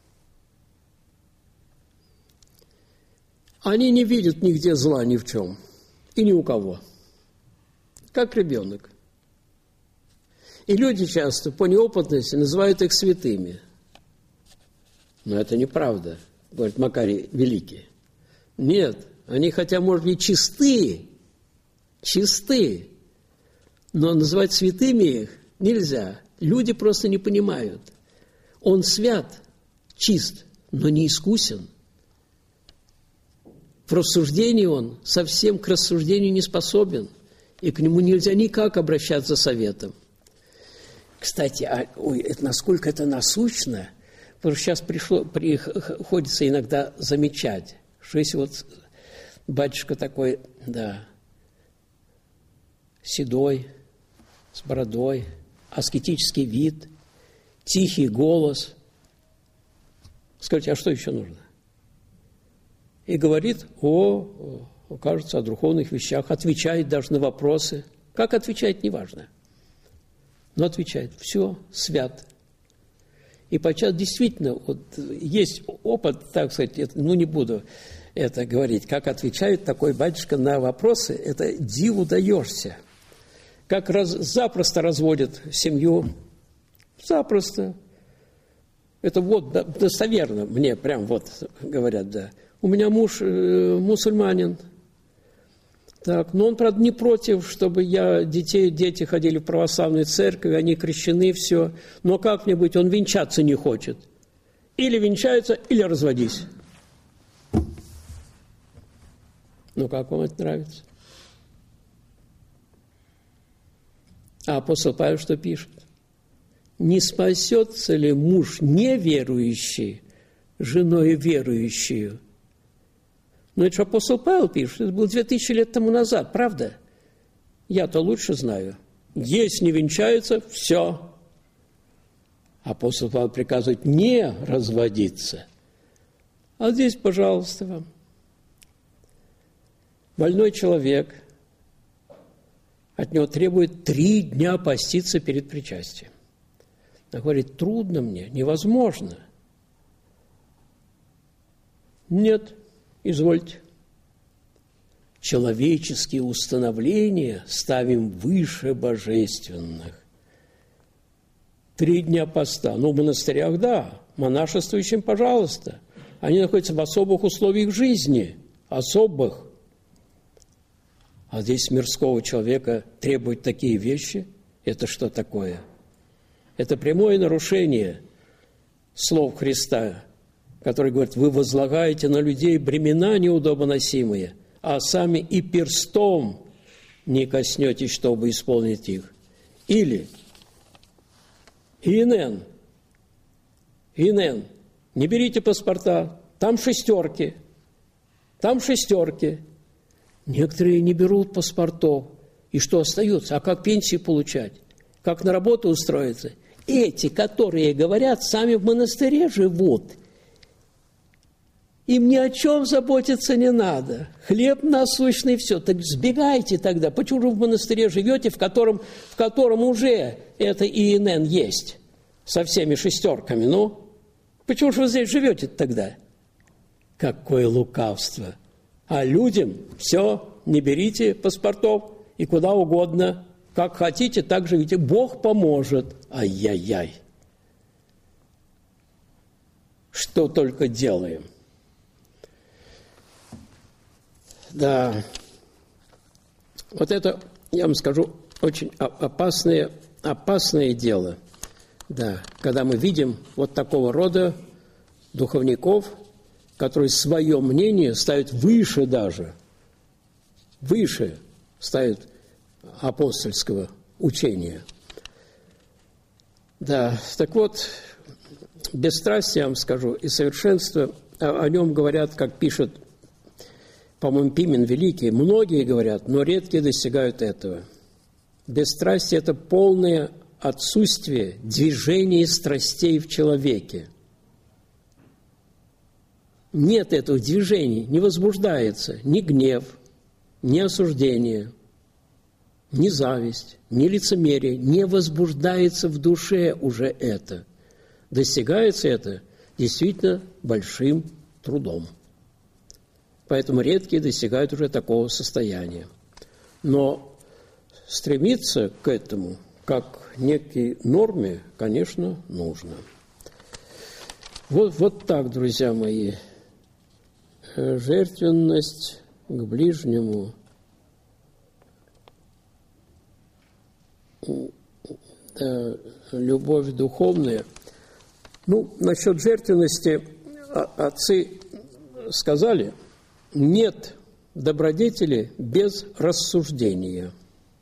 Они не видят нигде зла ни в чем и ни у кого. Как ребенок. И люди часто по неопытности называют их святыми. Но это неправда, говорит Макарий Великий. Нет, они хотя, может быть, чисты, но называть святыми их нельзя. Люди просто не понимают. Он свят, чист, но не искусен. В рассуждении он совсем к рассуждению не способен, и к нему нельзя никак обращаться за советом. Кстати, насколько это насущно, потому что сейчас приходится иногда замечать, что если вот батюшка такой, да, седой, с бородой, аскетический вид, тихий голос. Скажите, а что еще нужно? И говорит кажется, о духовных вещах, отвечает даже на вопросы. Как отвечает, неважно. Но отвечает, все, свят. И подчас действительно, вот есть опыт, так сказать, не буду это говорить, как отвечает такой батюшка на вопросы, это диву даешься. Как запросто разводят семью, запросто. Это вот достоверно мне прям вот говорят, да. У меня муж мусульманин. Так, но он, правда, не против, чтобы дети ходили в православную церковь, они крещены, все. Но как-нибудь он венчаться не хочет. Или венчаются, или разводись. Ну, как вам это нравится? А апостол Павел что пишет? Не спасется ли муж неверующий женой верующую? Ну, это же апостол Павел пишет, это было 2000 лет тому назад, правда? Я-то лучше знаю. Если не венчаются, все. Апостол Павел приказывает не разводиться. А здесь, пожалуйста, вам. Больной человек, от него требует 3 дня поститься перед причастием. Он говорит, трудно мне, невозможно. Нет, извольте. Человеческие установления ставим выше божественных. 3 дня поста. Ну, в монастырях, да, монашествующим, пожалуйста. Они находятся в особых условиях жизни, особых. А здесь мирского человека требуют такие вещи. Это что такое? Это прямое нарушение слов Христа, который говорит, вы возлагаете на людей бремена неудобоносимые, а сами и перстом не коснетесь, чтобы исполнить их. Или ИНН, не берите паспорта, там шестерки. Некоторые не берут паспортов. И что остается? А как пенсию получать? Как на работу устроиться? Эти, которые говорят, сами в монастыре живут. Им ни о чем заботиться не надо. Хлеб насущный, все. Так сбегайте тогда. Почему же в монастыре живете, в котором уже это ИНН есть? Со всеми шестерками. Ну, почему же вы здесь живете тогда? Какое лукавство. А людям все, не берите паспортов и куда угодно. Как хотите, так живите. Бог поможет. Ай-яй-яй. Что только делаем. Да. Вот это, я вам скажу, очень опасное дело. Да. Когда мы видим вот такого рода духовников, которые свое мнение ставят выше даже, выше ставят апостольского учения. Да, так вот, бесстрастие, я вам скажу, и совершенство, о нем говорят, как пишет, по-моему, Пимен Великий, многие говорят, но редкие достигают этого. Бесстрастие – это полное отсутствие движения страстей в человеке. Нет этого движения, не возбуждается ни гнев, ни осуждение, ни зависть, ни лицемерие, не возбуждается в душе уже это. Достигается это действительно большим трудом. Поэтому редкие достигают уже такого состояния. Но стремиться к этому, как некой норме, конечно, нужно. Вот так, друзья мои, жертвенность к ближнему, любовь духовная. Насчет жертвенности отцы сказали, нет добродетели без рассуждения.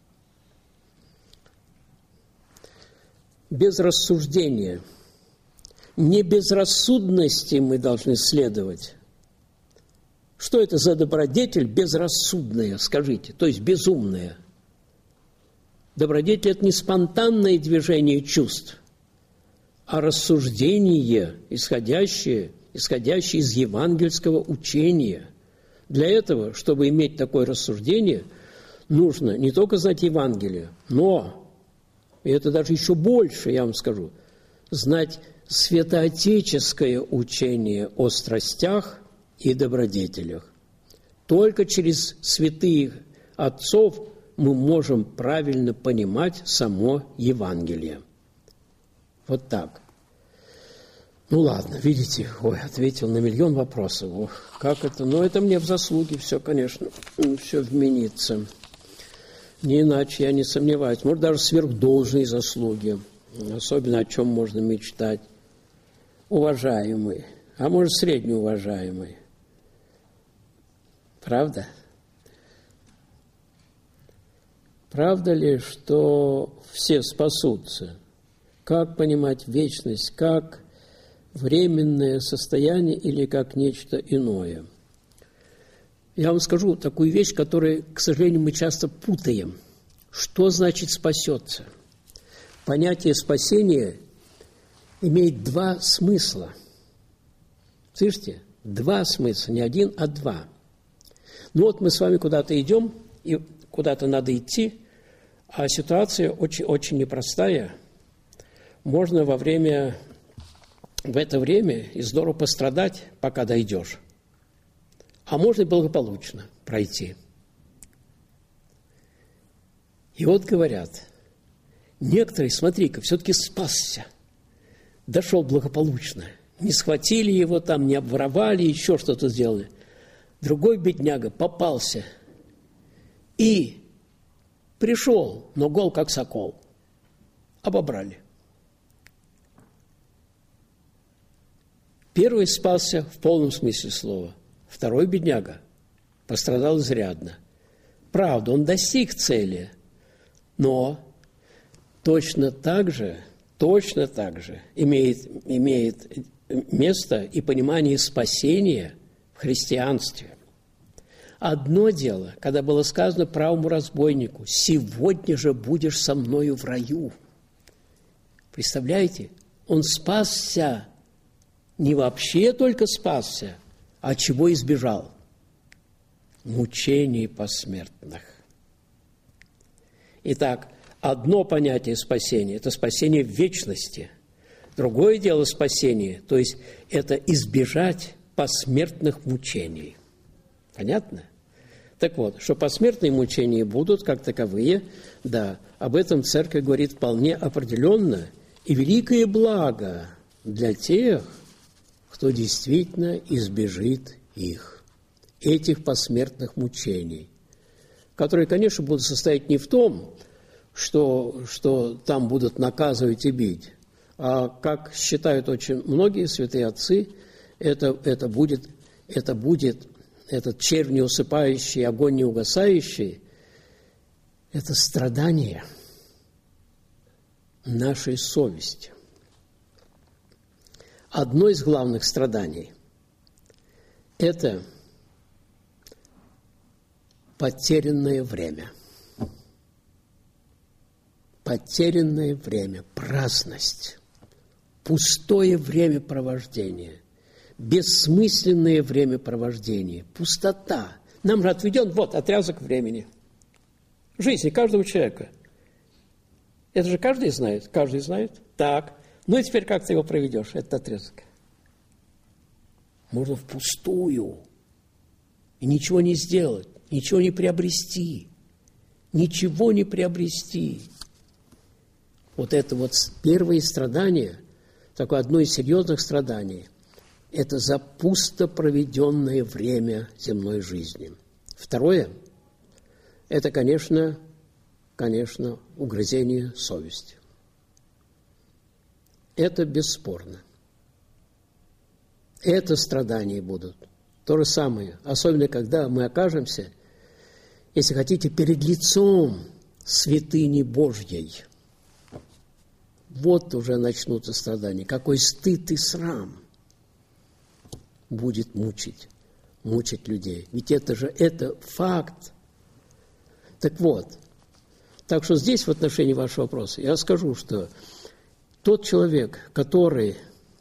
Без рассуждения. Не безрассудности мы должны следовать. Что это за добродетель безрассудная, скажите, то есть безумная? Добродетель – это не спонтанное движение чувств, а рассуждение, исходящее из евангельского учения. Для этого, чтобы иметь такое рассуждение, нужно не только знать Евангелие, но, и это даже еще больше, я вам скажу, знать святоотеческое учение о страстях и добродетелях. Только через святых отцов мы можем правильно понимать само Евангелие. Вот так. Ладно, видите, ответил на миллион вопросов. Как это? Это мне в заслуги все, конечно, все вменится. Не иначе, я не сомневаюсь. Может, даже сверхдолжные заслуги. Особенно о чем можно мечтать. Уважаемый, а может, среднеуважаемый. Правда? Правда ли, что все спасутся? Как понимать вечность? Как временное состояние или как нечто иное? Я вам скажу такую вещь, которую, к сожалению, мы часто путаем. Что значит спасется? Понятие спасения имеет два смысла. Слышите? Два смысла, не один, а два. Мы с вами куда-то идем, и куда-то надо идти, а ситуация очень, очень непростая. Можно в это время и здорово пострадать, пока дойдешь. А можно и благополучно пройти. И говорят, некоторые, смотри-ка, все-таки спасся, дошел благополучно. Не схватили его там, не обворовали, еще что-то сделали. Другой бедняга попался и пришел, но гол как сокол. Обобрали. Первый спасся в полном смысле слова. Второй бедняга пострадал изрядно. Правда, он достиг цели, но точно так же имеет место и понимание спасения в христианстве. Одно дело, когда было сказано правому разбойнику: «Сегодня же будешь со мною в раю». Представляете? Он спасся, не вообще только спасся, а чего избежал? Мучений посмертных. Итак, одно понятие спасения – это спасение в вечности. Другое дело спасение, то есть это избежать посмертных мучений. Понятно? Так вот, что посмертные мучения будут как таковые, да, об этом Церковь говорит вполне определенно, и великое благо для тех, кто действительно избежит их, этих посмертных мучений, которые, конечно, будут состоять не в том, что там будут наказывать и бить, а, как считают очень многие святые отцы, это будет этот червь не усыпающий, огонь не угасающий, это страдание нашей совести. Одно из главных страданий – это потерянное время. Потерянное время, праздность, пустое времяпровождение, бессмысленное времяпровождение, пустота. Нам же отведен отрезок времени. В жизни каждого человека. Это же каждый знает. Каждый знает. Так. И теперь как ты его проведешь, этот отрезок? Можно впустую. И ничего не сделать, ничего не приобрести. Ничего не приобрести. Вот это вот первые страдания, такое одно из серьезных страданий, это за пусто проведенное время земной жизни. Второе, это, конечно, угрызение совести. Это бесспорно. Это страдания будут. То же самое, особенно когда мы окажемся, если хотите, перед лицом святыни Божьей. Вот уже начнутся страдания. Какой стыд и срам будет мучить людей. Ведь это факт. Так вот, так что здесь в отношении вашего вопроса я скажу, что тот человек, который,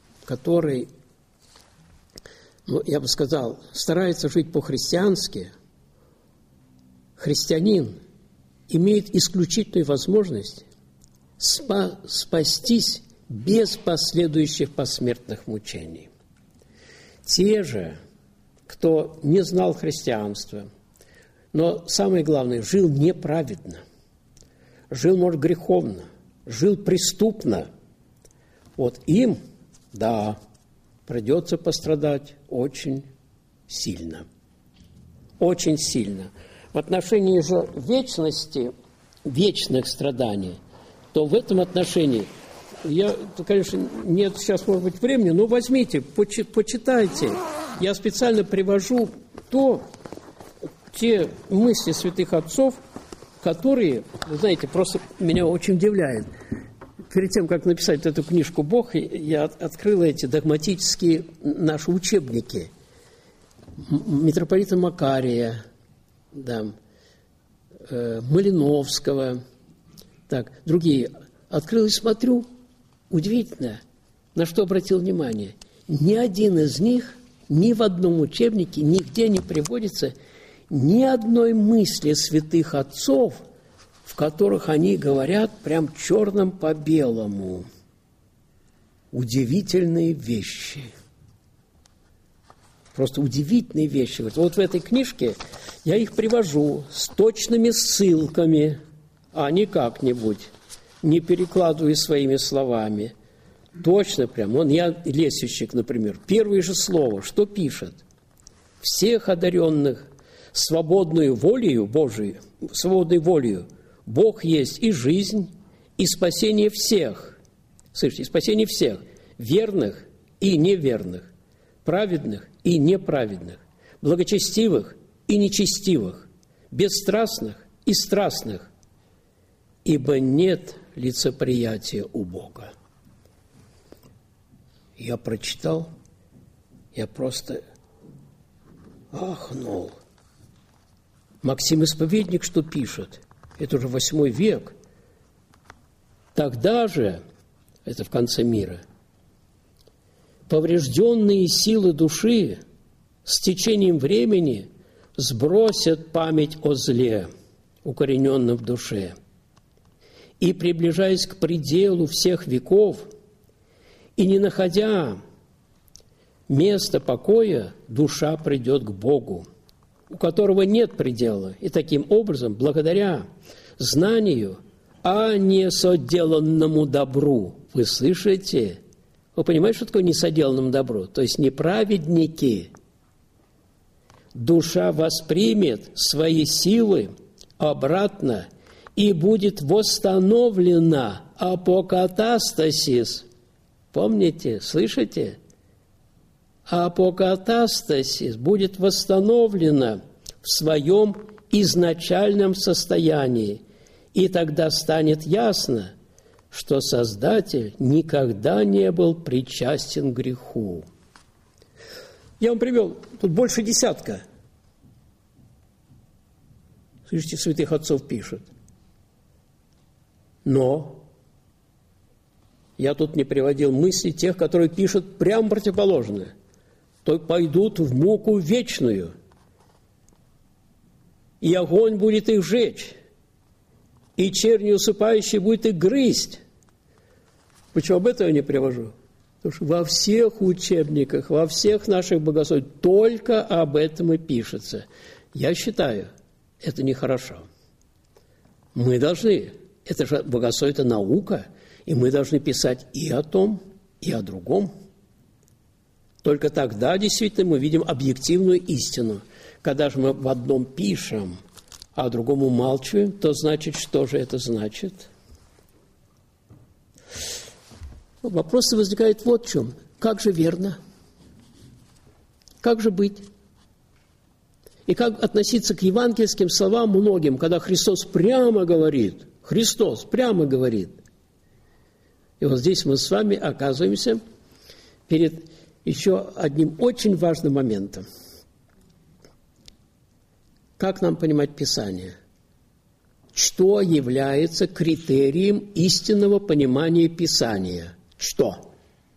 я бы сказал, старается жить по-христиански, христианин имеет исключительную возможность спастись без последующих посмертных мучений. Те же, кто не знал христианства, но самое главное, жил неправедно, жил, может, греховно, жил преступно, вот им, да, придется пострадать очень сильно. Очень сильно. В отношении же вечности, вечных страданий, то в этом отношении, конечно, нет сейчас, может быть, времени, но возьмите, почитайте. Я специально привожу те мысли святых отцов, которые, вы знаете, просто меня очень удивляют. Перед тем, как написать эту книжку «Бог», я открыл эти догматические наши учебники митрополита Макария, да, Малиновского, так, другие. Открыл и смотрю, удивительно, на что обратил внимание. Ни один из них, ни в одном учебнике, нигде не приводится ни одной мысли святых отцов, в которых они говорят прям черным по белому. Удивительные вещи. Просто удивительные вещи. Вот в этой книжке я их привожу с точными ссылками, а не как-нибудь, не перекладываю своими словами. Точно прям. Вон я, Лесющик, например, первое же слово, что пишет? Всех одаренных свободной волею Божией, свободной волею, Бог есть и жизнь, и спасение всех. Слышите, спасение всех. Верных и неверных, праведных и неправедных, благочестивых и нечестивых, бесстрастных и страстных, ибо нет лицеприятия у Бога. Я прочитал, я просто ахнул. Максим Исповедник что пишет? Это уже 8 век. Тогда же, это в конце мира, поврежденные силы души с течением времени сбросят память о зле, укорененном в душе, и, приближаясь к пределу всех веков, и не находя места покоя, душа придет к Богу, у которого нет предела, и таким образом, благодаря знанию о несоделанному добру, вы слышите? Вы понимаете, что такое несоделанному добру? То есть неправедники. Душа воспримет свои силы обратно и будет восстановлена апокатастасис. Помните, слышите? Апокатастасис будет восстановлена в своем изначальном состоянии, и тогда станет ясно, что Создатель никогда не был причастен к греху. Я вам привел, тут больше 10. Слышите, святых отцов пишут. Но я тут не приводил мысли тех, которые пишут прямо противоположное. То пойдут в муку вечную, и огонь будет их жечь, и чернь усыпающий будет их грызть. Почему об этом я не привожу? Потому что во всех учебниках, во всех наших богословиях только об этом и пишется. Я считаю, это нехорошо. Мы должны, это же богословие, это наука, И мы должны писать и о том, и о другом. Только тогда действительно мы видим объективную истину. Когда же мы в одном пишем, а о другом умалчиваем, то значит, что же это значит? Вопрос возникает вот в чем. Как же верно? Как же быть? И как относиться к евангельским словам многим, когда Христос прямо говорит, И вот здесь мы с вами оказываемся перед еще одним очень важным моментом. Как нам понимать Писание? Что является критерием истинного понимания Писания? Что?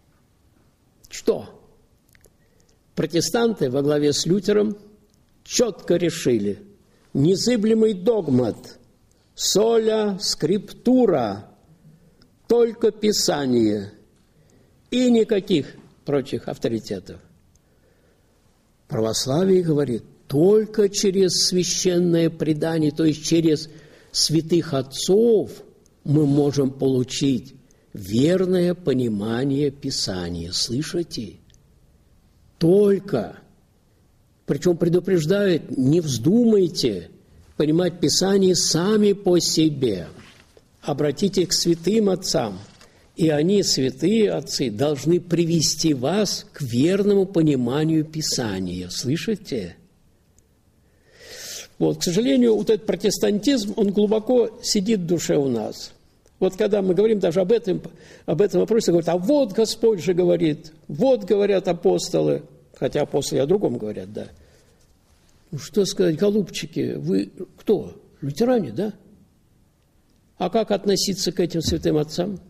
Протестанты во главе с Лютером четко решили: незыблемый догмат, соля скриптура, только Писание и никаких прочих авторитетов. Православие говорит, только через священное предание, то есть через святых отцов, мы можем получить верное понимание Писания. Слышите? Только. Причем предупреждают, не вздумайте понимать Писание сами по себе. Обратитесь к святым отцам, и они, святые отцы, должны привести вас к верному пониманию Писания. Слышите? Вот, к сожалению, вот этот протестантизм, он глубоко сидит в душе у нас. Вот когда мы говорим даже об этом вопросе, говорят, а вот Господь же говорит, вот говорят апостолы, хотя апостолы о другом говорят, да. Ну, что сказать, голубчики, вы кто? Лютеране, да? А как относиться к этим святым отцам?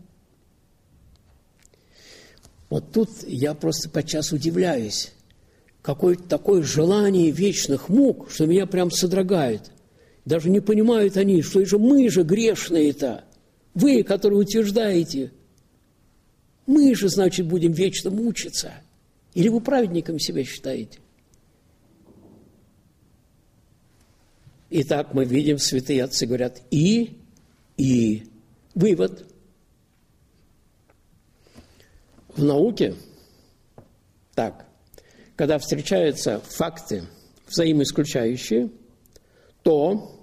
Вот тут я просто подчас удивляюсь. Какое-то такое желание вечных мук, что меня прям содрогает. Даже не понимают они, что это мы же грешные-то. Вы, которые утверждаете, мы же, значит, будем вечно мучиться. Или вы праведником себя считаете? Итак, мы видим, святые отцы говорят и. Вывод. В науке так, когда встречаются факты взаимоисключающие, то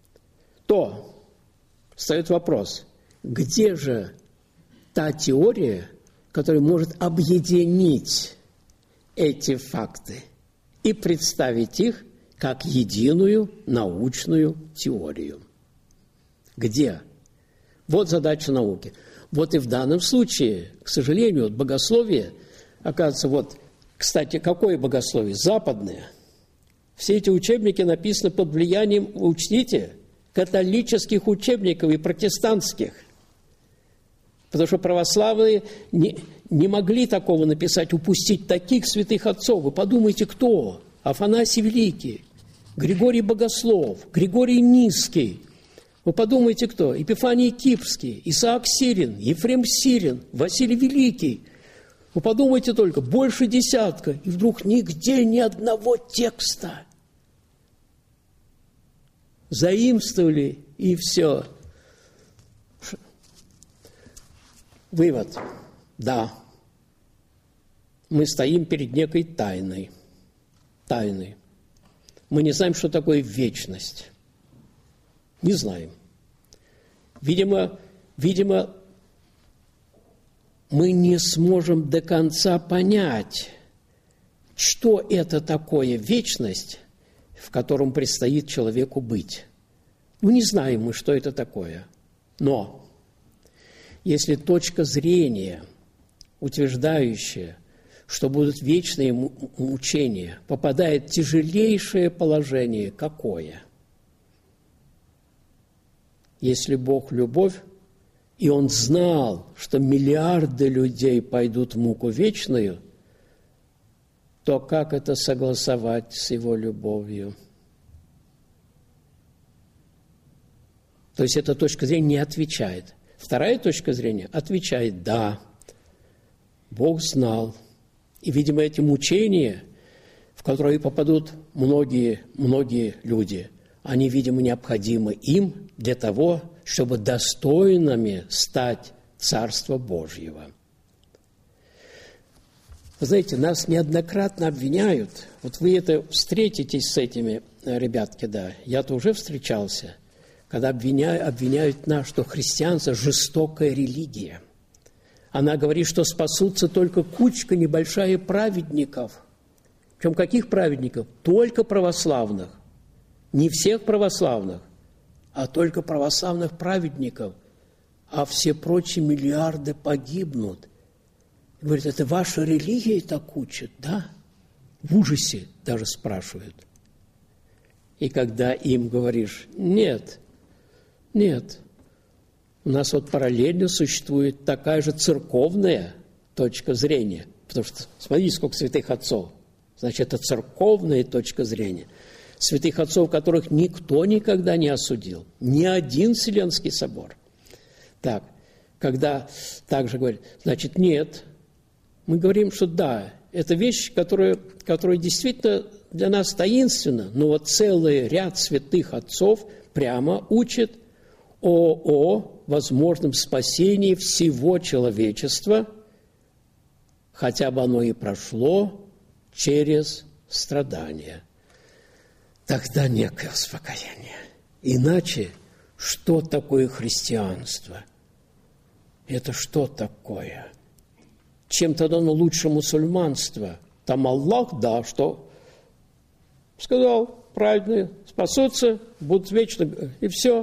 встает вопрос, где же та теория, которая может объединить эти факты и представить их как единую научную теорию? Где? Вот задача науки. Вот и в данном случае, к сожалению, вот богословие, оказывается, вот, кстати, какое богословие? Западное. Все эти учебники написаны под влиянием, учтите, католических учебников и протестантских. Потому что православные не могли такого написать, упустить таких святых отцов. Вы подумайте, кто? Афанасий Великий, Григорий Богослов, Григорий Низкий. Вы подумайте, кто? Епифаний Кипрский, Исаак Сирин, Ефрем Сирин, Василий Великий. Вы подумайте только, больше десятка, и вдруг нигде ни одного текста. Заимствовали, и все. Вывод. Да, мы стоим перед некой тайной. Мы не знаем, что такое вечность. Не знаем. Видимо, мы не сможем до конца понять, что это такое вечность, в котором предстоит человеку быть. Ну, не знаем мы, что это такое. Но если точка зрения, утверждающая, что будут вечные мучения, попадает в тяжелейшее положение, какое? Если Бог – любовь, и Он знал, что миллиарды людей пойдут в муку вечную, то как это согласовать с Его любовью? То есть эта точка зрения не отвечает. Вторая точка зрения отвечает: да, Бог знал. И, видимо, эти мучения, в которые попадут многие люди, они, видимо, необходимы им для того, чтобы достойными стать Царства Божьего. Вы знаете, нас неоднократно обвиняют, вот вы это встретитесь с этими, ребятки, да, я-то уже встречался, когда обвиняют нас, что христианство – жестокая религия. Она говорит, что спасутся только кучка небольшая праведников. Причем каких праведников? Только православных. Не всех православных, а только православных праведников. А все прочие миллиарды погибнут. Говорит, это ваша религия так учит, да? В ужасе даже спрашивают. И когда им говоришь, нет, у нас вот параллельно существует такая же церковная точка зрения. Потому что, смотрите, сколько святых отцов. Значит, это церковная точка зрения. Святых отцов, которых никто никогда не осудил. Ни один Вселенский собор. Так, когда также говорят, значит, нет. Мы говорим, что да, это вещь, которая действительно для нас таинственна, но вот целый ряд святых отцов прямо учит о возможном спасении всего человечества, хотя бы оно и прошло через страдания. Тогда некое успокоение. Иначе, что такое христианство? Это что такое? Чем тогда оно лучше мусульманства? Там Аллах, да, что сказал, праведные спасутся, будут вечно, и все.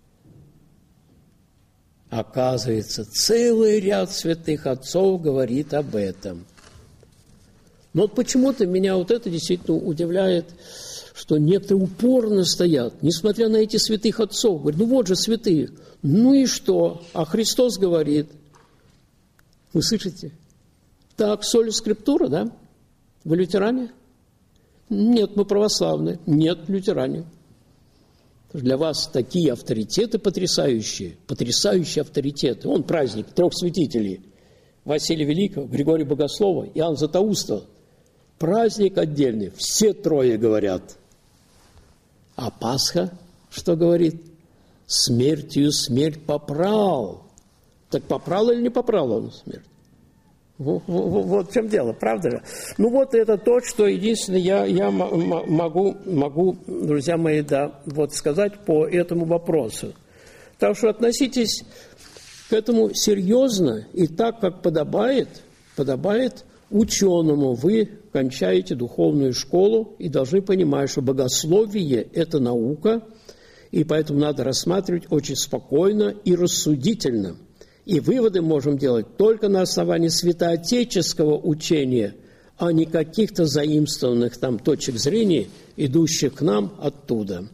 Оказывается, целый ряд святых отцов говорит об этом. Но вот почему-то меня вот это действительно удивляет, что некоторые упорно стоят, несмотря на эти святых отцов. Говорят, ну вот же святые, ну и что? А Христос говорит, вы слышите? Так, соль скриптура, да? Вы лютеране? Нет, мы православные. Нет, лютеране. Для вас такие авторитеты потрясающие авторитеты. Он праздник 3 святителей. Василия Великого, Григория Богослова, Иоанна Златоуста. Праздник отдельный. Все 3 говорят. А Пасха, что говорит? Смертью смерть попрал. Так попрал или не попрал он смерть? Вот в чем дело, правда же? Ну вот это то, что единственное я могу, друзья мои, да, вот сказать по этому вопросу. Так что относитесь к этому серьезно и так, как подобает ученому. Вы кончаете духовную школу и должны понимать, что богословие – это наука, и поэтому надо рассматривать очень спокойно и рассудительно. И выводы можем делать только на основании святоотеческого учения, а не каких-то заимствованных там точек зрения, идущих к нам оттуда.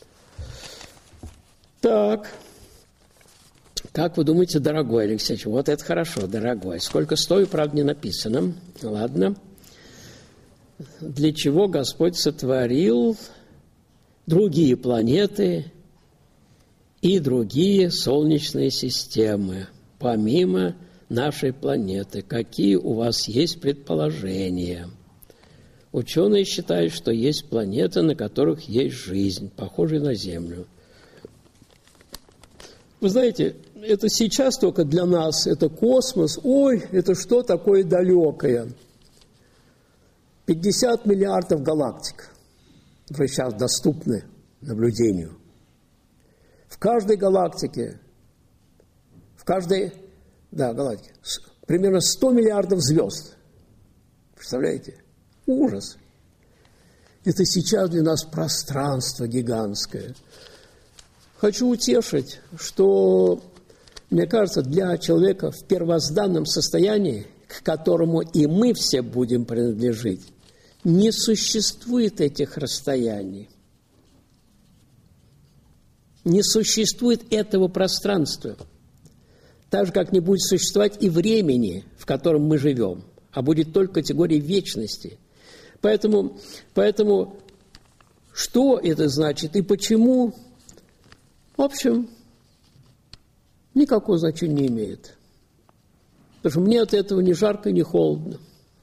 Так, как вы думаете, дорогой Алексей, вот это хорошо, дорогой. Сколько стою, правда, не написано. Ладно. Для чего Господь сотворил другие планеты и другие солнечные системы, помимо нашей планеты? Какие у вас есть предположения? Ученые считают, что есть планеты, на которых есть жизнь, похожая на Землю. Вы знаете, это сейчас только для нас, это космос. Ой, это что такое далекое? 50 миллиардов галактик, которые сейчас доступны наблюдению. В каждой галактике, галактике примерно 100 миллиардов звезд. Представляете? Ужас. Это сейчас для нас пространство гигантское. Хочу утешить, что, мне кажется, для человека в первозданном состоянии, к которому и мы все будем принадлежать, не существует этих расстояний. Не существует этого пространства. Так же, как не будет существовать и времени, в котором мы живем, а будет только категория вечности. Поэтому что это значит и почему, в общем, никакого значения не имеет. Потому что мне от этого ни жарко, ни холодно.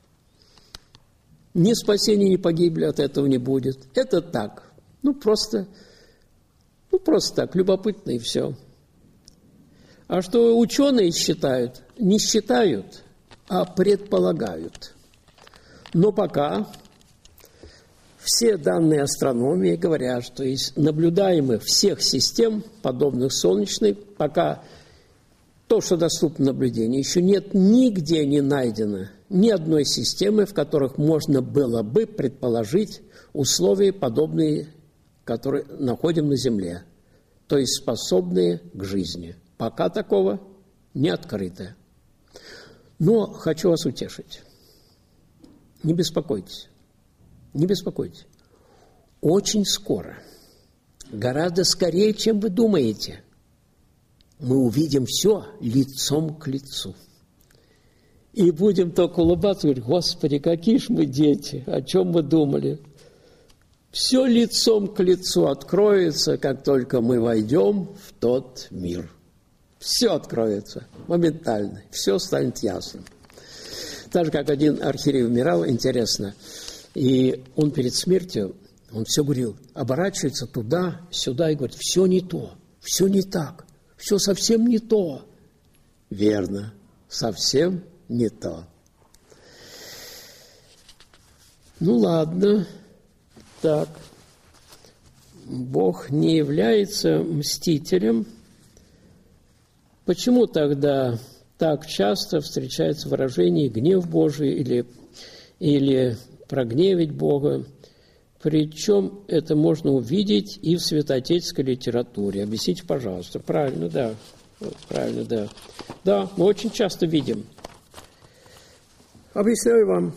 Ни спасения, ни погибели от этого не будет. Это так. Просто так, любопытно и все. А что ученые считают? Не считают, а предполагают. Но пока все данные астрономии говорят, что из наблюдаемых всех систем, подобных Солнечной, пока то, что доступно наблюдению, еще нет нигде не найдено ни одной системы, в которых можно было бы предположить условия, подобные, которые находим на Земле, то есть способные к жизни. Пока такого не открыто. Но хочу вас утешить. Не беспокойтесь. Не беспокойтесь. Очень скоро, гораздо скорее, чем вы думаете, мы увидим все лицом к лицу. И будем только улыбаться и говорить: Господи, какие ж мы дети, о чем мы думали. Все лицом к лицу откроется, как только мы войдем в тот мир. Все откроется моментально, все станет ясным. Так же, как один архиерей умирал, интересно, и он перед смертью, он все говорил, оборачивается туда, сюда и говорит: все не то, все не так, все совсем не то. Верно, совсем не то. Ну ладно, так. Бог не является мстителем. Почему тогда так часто встречается выражение «гнев Божий» или «прогневить Бога»? Причем это можно увидеть и в святоотеческой литературе. Объясните, пожалуйста. Правильно, да. Правильно, да. Да, мы очень часто видим. Объясняю вам.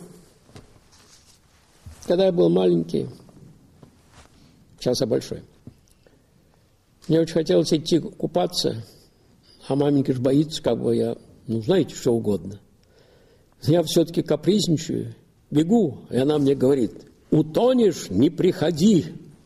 Когда я был маленький, сейчас я большой, мне очень хотелось идти купаться, а маменька же боится, как бы я, знаете, что угодно. Я все-таки капризничаю, бегу, и она мне говорит: утонешь, не приходи.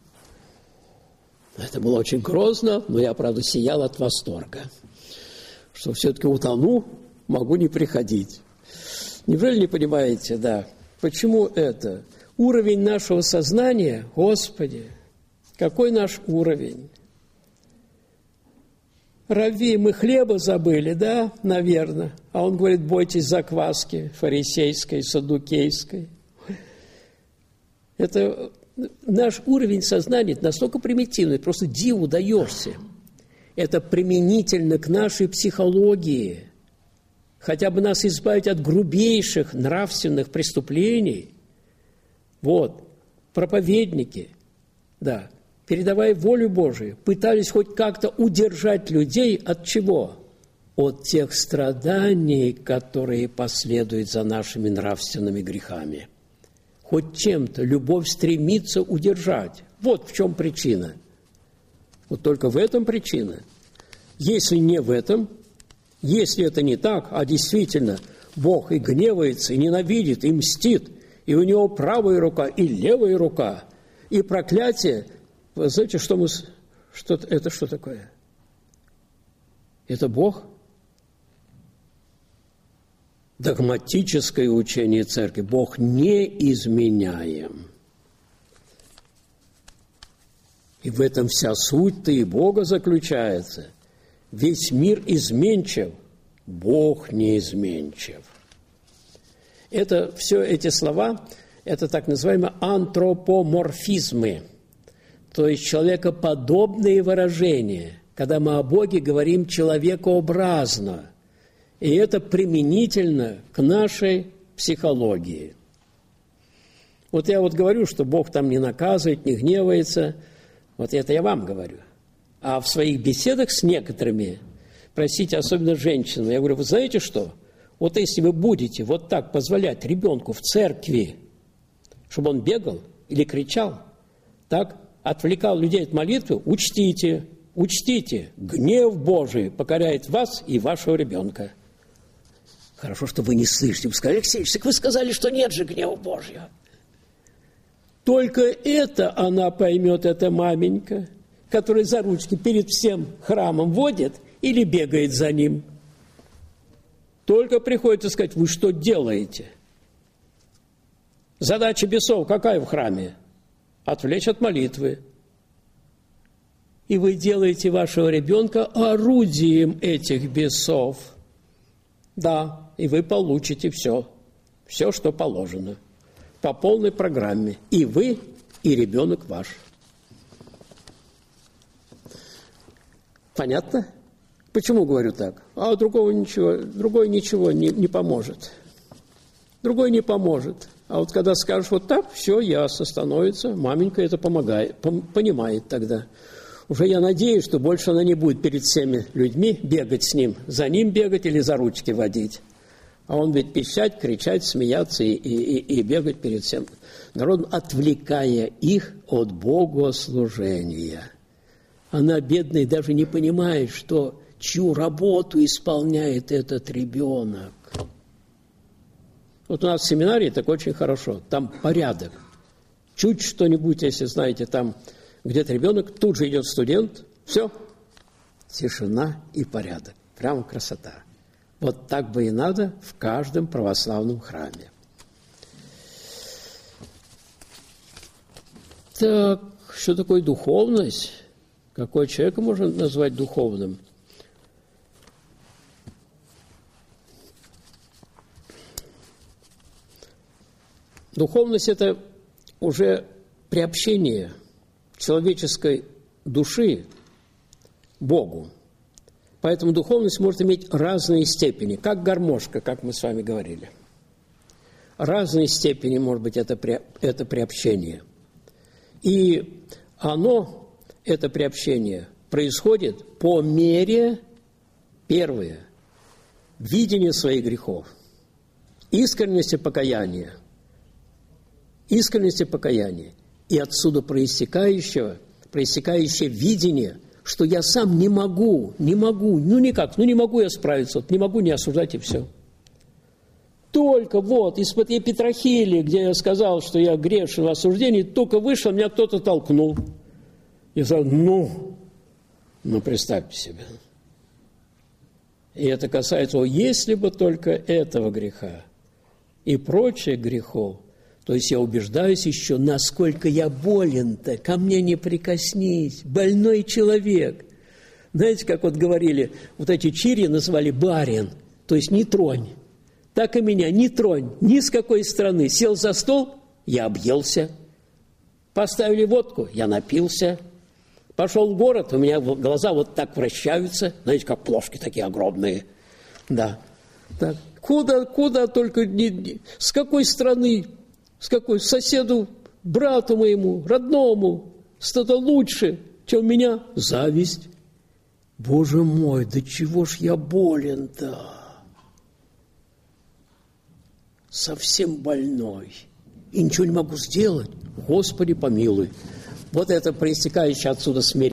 Это было очень грозно, но я, правда, сиял от восторга, что все-таки утону, могу не приходить. Неужели не понимаете, да? Почему это? Уровень нашего сознания, Господи, какой наш уровень? Рави, мы хлеба забыли, да, наверное. А он говорит: бойтесь закваски фарисейской, саддукейской. Это наш уровень сознания настолько примитивный, просто диву даешься. Это применительно к нашей психологии. Хотя бы нас избавить от грубейших нравственных преступлений. Вот, проповедники, да, передавая волю Божию, пытались хоть как-то удержать людей от чего? От тех страданий, которые последуют за нашими нравственными грехами. Хоть чем-то любовь стремится удержать. Вот в чем причина. Вот только в этом причина. Если не в этом, если это не так, а действительно Бог и гневается, и ненавидит, и мстит, и у него правая рука, и левая рука, и проклятие. Вы знаете, это что такое? Это Бог? Догматическое учение Церкви. Бог неизменяем. И в этом вся суть-то и Бога заключается. Весь мир изменчив, Бог неизменчив. Это все эти слова, это так называемые антропоморфизмы, то есть человекоподобные выражения, когда мы о Боге говорим человекообразно. И это применительно к нашей психологии. Вот я говорю, что Бог там не наказывает, не гневается. Вот это я вам говорю. А в своих беседах с некоторыми, простите, особенно женщинами, я говорю: вы знаете что? Вот если вы будете вот так позволять ребенку в церкви, чтобы он бегал или кричал, так, отвлекал людей от молитвы, учтите, гнев Божий покоряет вас и вашего ребенка. Хорошо, что вы не слышите. Вы сказали: Алексей Ильич, так вы сказали, что нет же гнева Божьего. Только это она поймет, эта маменька, которая за ручки перед всем храмом водит или бегает за ним. Только приходится сказать: вы что делаете? Задача бесов какая в храме? Отвлечь от молитвы. и вы делаете вашего ребенка орудием этих бесов. Да, и вы получите все, что положено, по полной программе. И вы, и ребенок ваш. Понятно? Почему говорю так? А другой ничего не поможет. Другой не поможет. А вот когда скажешь вот так, все ясно становится, маменька это помогает, понимает тогда. Уже я надеюсь, что больше она не будет перед всеми людьми бегать с ним, за ним бегать или за ручки водить. А он будет пищать, кричать, смеяться и бегать перед всем народом, отвлекая их от богослужения. Она, бедная, даже не понимает, чью работу исполняет этот ребенок. Вот у нас в семинарии так очень хорошо, там порядок. Чуть что-нибудь, если знаете, там где-то ребенок, тут же идет студент, все, тишина и порядок. Прямо красота. Вот так бы и надо в каждом православном храме. Так, что такое духовность? Какой человека можно назвать духовным? Духовность – это уже приобщение человеческой души Богу. Поэтому духовность может иметь разные степени, как гармошка, как мы с вами говорили. Разные степени, может быть, это приобщение. И это приобщение, происходит по мере, первое, видения своих грехов, искренности покаяния, и отсюда проистекающее видение, что я сам не могу, не могу я справиться, не могу не осуждать и все. Только вот из-под епитрахилии, где я сказал, что я грешен в осуждении, только вышел, меня кто-то толкнул. И сказал, представьте себе. И это касается, если бы только этого греха и прочих грехов, то есть я убеждаюсь еще, насколько я болен-то, ко мне не прикоснись, больной человек. Знаете, как вот говорили, вот эти чирьи называли барин, то есть не тронь. Так и меня не тронь, ни с какой стороны. Сел за стол, я объелся. Поставили водку, я напился. Пошел в город, у меня глаза вот так вращаются, знаете, как плошки такие огромные. Да. Так. Куда только, с какой стороны, соседу, брату моему, родному, что-то лучше, чем меня, зависть. Боже мой, да чего ж я болен-то? Совсем больной. И ничего не могу сделать. Господи, помилуй. Вот это проистекающее отсюда смирение.